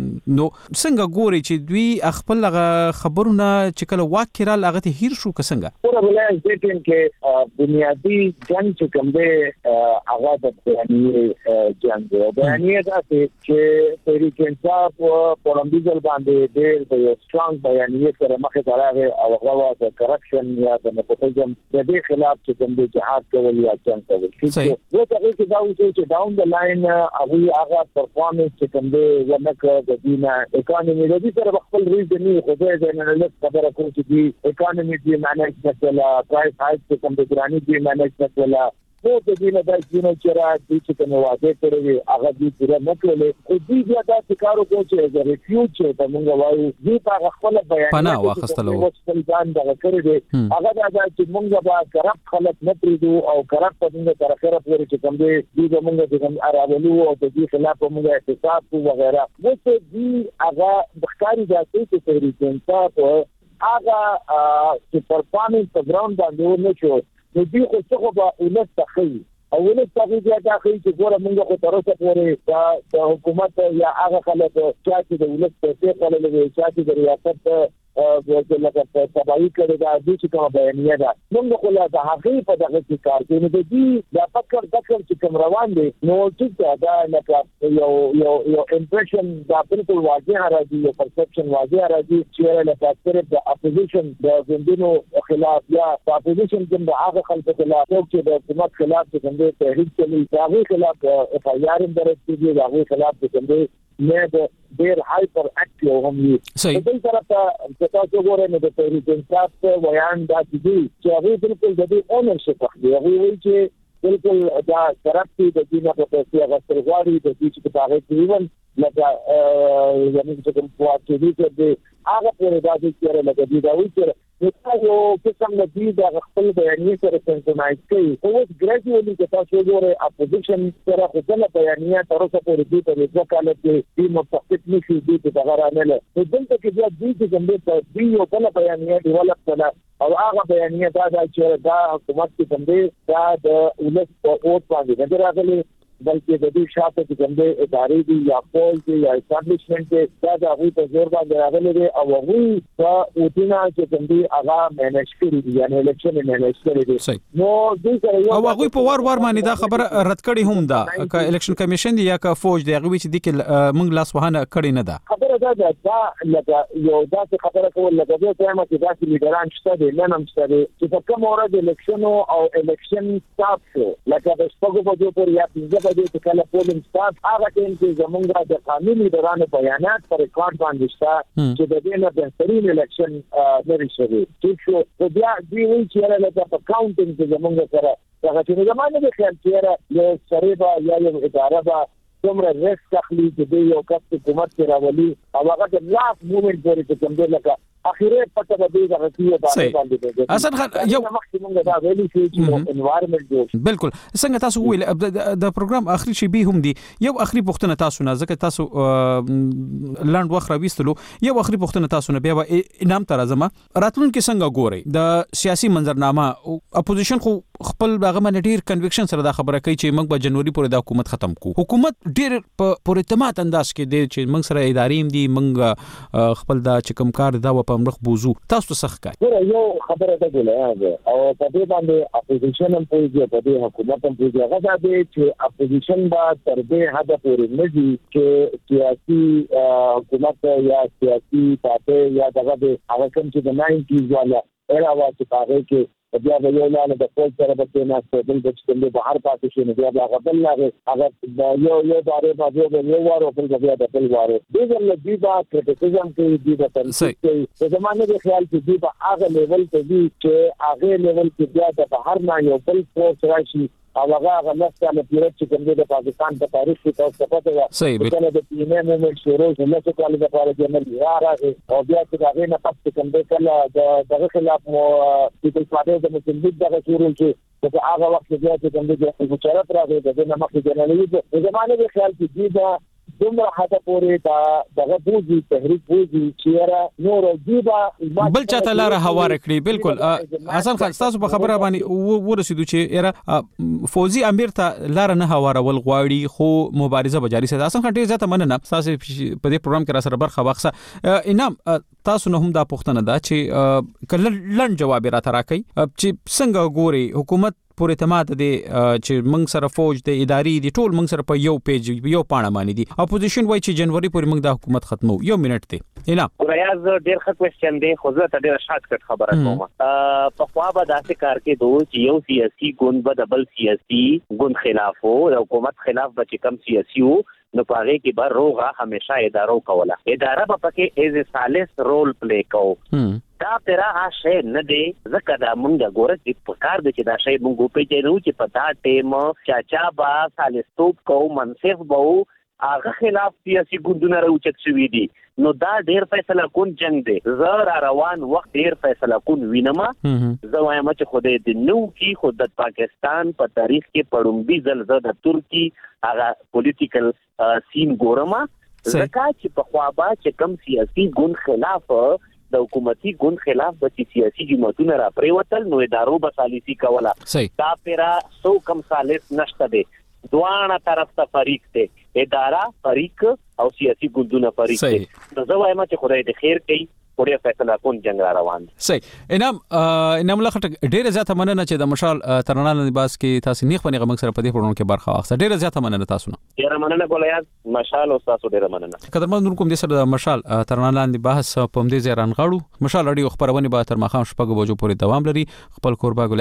نو څنګه ګوري چې دوی خپل خبرونه چې کله واکرال هغه ته هیر شو څنګه پورا ولای ځکه کې بنیادی جنگ چې کوم دی هغه د بیانیه جنگ دی بیانیه دا چې تحریک انصاف په رمضان باندې ډېر د سترونګ بیانیه سره مخه راغی او هغه د کرپشن یا د نپوتیزم د دې خلاف چې کوم دی جهاد کول یا جنگ کول چې نو څنګه چې دا وایي چې ډاون د لاین هغه هغه پرفارمنس چې کوم دی ورنکه د دینه اکانومي د دې سره خپل ریزنی خو دې د انالیست خبره کوي چې دی اکانومي دی management ولا price hike چې کوم د ګرانی دی management ولا نو د دې نه د جنو چر د چې کوم واده کړی هغه دې پوره نه کړل خو دې بیا دا کارو کوي چې د ریفیوج چې موږ وایو دې په خپل بیان پناه واخستلو خپل ځان دغه کړی دی هغه دا چې موږ به کرپ خلک نه پریدو او کرپ په موږ تر اخره پورې چې کوم دې دې موږ د کوم اراولو او د دې خلاف موږ احتساب کوو وغیرہ نو دې هغه بخاري ذاتي چې تحریک انصاف هغه چې پرفارمنس په ګراوند باندې نه شو نو دې خو څه به ولس تخی او ولس تخی بیا دا خي چې ګوره موږ خو تر اوسه پورې د حکومت یا هغه خلک چې د ولس په څیر کولې چې د ریاست لکه تبعی کړی دا د چې کوم بیانیه ده موږ خو لا د هغې په دغه کې کار کوي نو د دې د فکر دکر چې کوم روان دي نو چې دا لکه یو یو یو امپریشن دا بالکل واضح راځي یو پرسپشن واضح راځي چې لکه صرف د اپوزیشن د ګوندونو خلاف یا د اپوزیشن د هغه خلکو خلاف چې د حکومت خلاف د څنګه تحریک کوي هغه خلاف اف آی آر درته دي هغه خلاف د څنګه نه د ډیر هایپر اکټیو هم وي په دې طرف ته تاسو ګورئ نو د تحریک انصاف بیان دا دي چې هغه بالکل د دې اونرشپ اخلي هغه وایي چې بالکل دا کرپټي د دې نه په څیر هغه سرغواړي د دې چې په هغه کې ایون لکه یعنی چې کوم پلاټ دی چې هغه په دې کې لکه دی دا وایي چې یو قسم د دې د خپل بیانیه سره سنټنایز کوي او اوس ګریجوالي چې تاسو ګورئ اپوزیشن سره خپل بیانیه تر اوسه پورې دې په یو کال کې د متفق نشي دي چې دا غرانه له دلته کې بیا دې چې کوم دې یو بل بیانیه ډیولپ کړه او هغه بیانیه دا چې دا حکومت کې کوم دې دا د ولس په اوټ باندې نه راغلي بلکې د دې شاته چې کوم دې ادارې دي یا پول دي یا اسټابلیشمنت دي دا د هغه په زور باندې راغلي دي او هغه په اوټینا چې کوم دې هغه مینج کړی دي یعنی الیکشن مینج کړی دي نو دې سره او هغه په وار وار باندې دا خبره رد کړي هم دا ک الیکشن کمیشن دی یا ک فوج دی هغه چې د کې موږ لاس وهانه کړی نه ده خبره دا ده دا لکه یو دا خبره کول لکه دا ټایم چې دا چې لیډران شته دي نه نم شته دي چې په کوم اورد الیکشن او الیکشن سټاپ شو لکه د شپږو بجو پر یا پنځه چې کله پولینګ سټاف هغه ټیم کې زمونږ د قانوني لیډرانو بیانات پر ریکارډ باندې شته چې د دې نه بهترین الیکشن لري شوی چې شو بیا دی وی چې له په کاونټینګ کې زمونږ سره هغه چې زمانه د خیال چې یو سریبا یا یو اداره با څومره ریسک اخلي چې یو کس حکومت کې راولي او هغه د لاس موومنت پورې چې کوم دی لکه اخیره پته به دې غوښتي دا باندې حسن خان یو مخکې دا ویلي چې انوایرنمنت جوړ بالکل څنګه تاسو ویل د پروګرام اخري شی به هم دي یو اخري پوښتنه تاسو نه ځکه تاسو لاند وخت راويستلو یو اخري پوښتنه تاسو نه بیا انعام تر ازمه راتلونکو څنګه ګوري د سیاسي منظرنامه اپوزیشن خو خپل هغه باندې ډیر کنویکشن سره دا خبره کوي چې موږ به جنوري پورې د حکومت ختم کو حکومت ډیر په پوره اعتماد انداز کې دی چې موږ سره ادارې دي موږ خپل د چکم کار دا په مخ بوزو تاسو څه ښکاري یو خبره ده ګولای او په دې باندې اپوزیشن هم پوهیږي په دې حکومت هم پوهیږي هغه دا دی چې اپوزیشن با تر دې حد پورې نه دي چې سیاسي حکومت یا سیاسي پارټي یا دغه د هغه کوم چې د ناینټیز والا ایرا واچ پاره کې بیا به یو لاله د فوج سره به نه ستل د چې د بهر پاتې شي نه بیا هغه بل لاغه هغه یو یو باره باندې یو وارو بل بیا د بل وارو دغه لږی با کریټیسزم کوي د تنقید کوي د زمانه د خیال کې دی په هغه لیول ته دی چې هغه لیول کې بیا د بهر نه یو بل فوج راشي او هغه هغه نسل له پیرت چې کوم د پاکستان په تاریخ کې تاسو پته ده چې د پی ام مومنت شروع شو چې کله د پاره کې نه راغی او بیا چې هغه نه پاتې کوم د کله د دغه خلاف مو چې په پاره د مسلمان دغه شروع شو چې هغه وخت بیا چې کوم د مشارکت راغی د نه مخکې جنرالي د زمانه د خیال کې دی دا دومره حدا پورې دا دغه بوزي تحریک بوزي چې نور دیبا بل چاته لار هوار کړی بالکل حسن خان تاسو په خبره باندې ورسېدو چې ایرا فوزي امیر ته لار نه هوارول غواړي خو مبارزه بجاري سره حسن خان ډیر زیاته مننه تاسو په دې پروګرام کې را سره برخه واخصه انعام تاسو نه هم دا پوښتنه ده چې کله لړن جواب را تراکې چې څنګه ګوري حکومت پورې اعتماد دي چې موږ سره فوج د ادارې دي ټول موږ سره په یو پیج یو پاڼه باندې دي اپوزیشن وایي چې جنوري پورې موږ د حکومت ختمو یو منټ دی نه ریاض ډیر ښه کوېسچن دی خو زه ته ډیر شارټ کټ خبره کوم په خوا به داسې کار کې دوه چې یو سیاسي ګوند به د بل سیاسي ګوند خلاف وو د حکومت خلاف به چې کم سیاسي وو نو پاره کې به روغه همیشه ادارو کوله اداره به پکې ایز ا سالس رول پلی کوو دا تیرا شی نه دی ځکه دا مونږ ګوره چې په کار د چې دا شی مونږ په پیژنو چې په دا ټیم چاچا با سالستوب کو منصف بو هغه خلاف سیاسي ګوندونه راوچت شوې دي نو دا ډیر فیصله کون جنگ دی زه روان وخت ډیر فیصله کون وینم زه وایم چې خدای دې نو کې خود د پاکستان په تاریخ کې پړومبي زلزلہ د ترکی هغه پولیټیکل سین ګورم ځکه چې په خوابه چې کم سیاسي ګوند خلاف د حکومتي ګوند خلاف د سیاسي جماعتونو را پریوتل نو ادارو به سالسي کوله دا پیرا سو کم سالس نشته دي دوانه طرف ته فریق ته اداره فریق او سیاسي ګوندونه فریق ته نو زه وایم چې خدای دې خیر کوي وړیا فیصله کون جنگ را روان دي. صحیح. انعام انعام الله خټک ډیره زیاته مننه چې د مشال ترانه لباس کې تاسو نیخ باندې غمک سره په دې پروګرام کې برخه واخیسته. ډیره زیاته مننه تاسو نه. ډیره مننه ګولیاز مشال او تاسو ډیره مننه. قدرمن کوم دې سره د مشال ترانه لاندې بحث په دې ځای رانغاړو. مشال رادیو خبرونه به تر ماښام شپږ بجو پورې دوام لري. خپل کوربه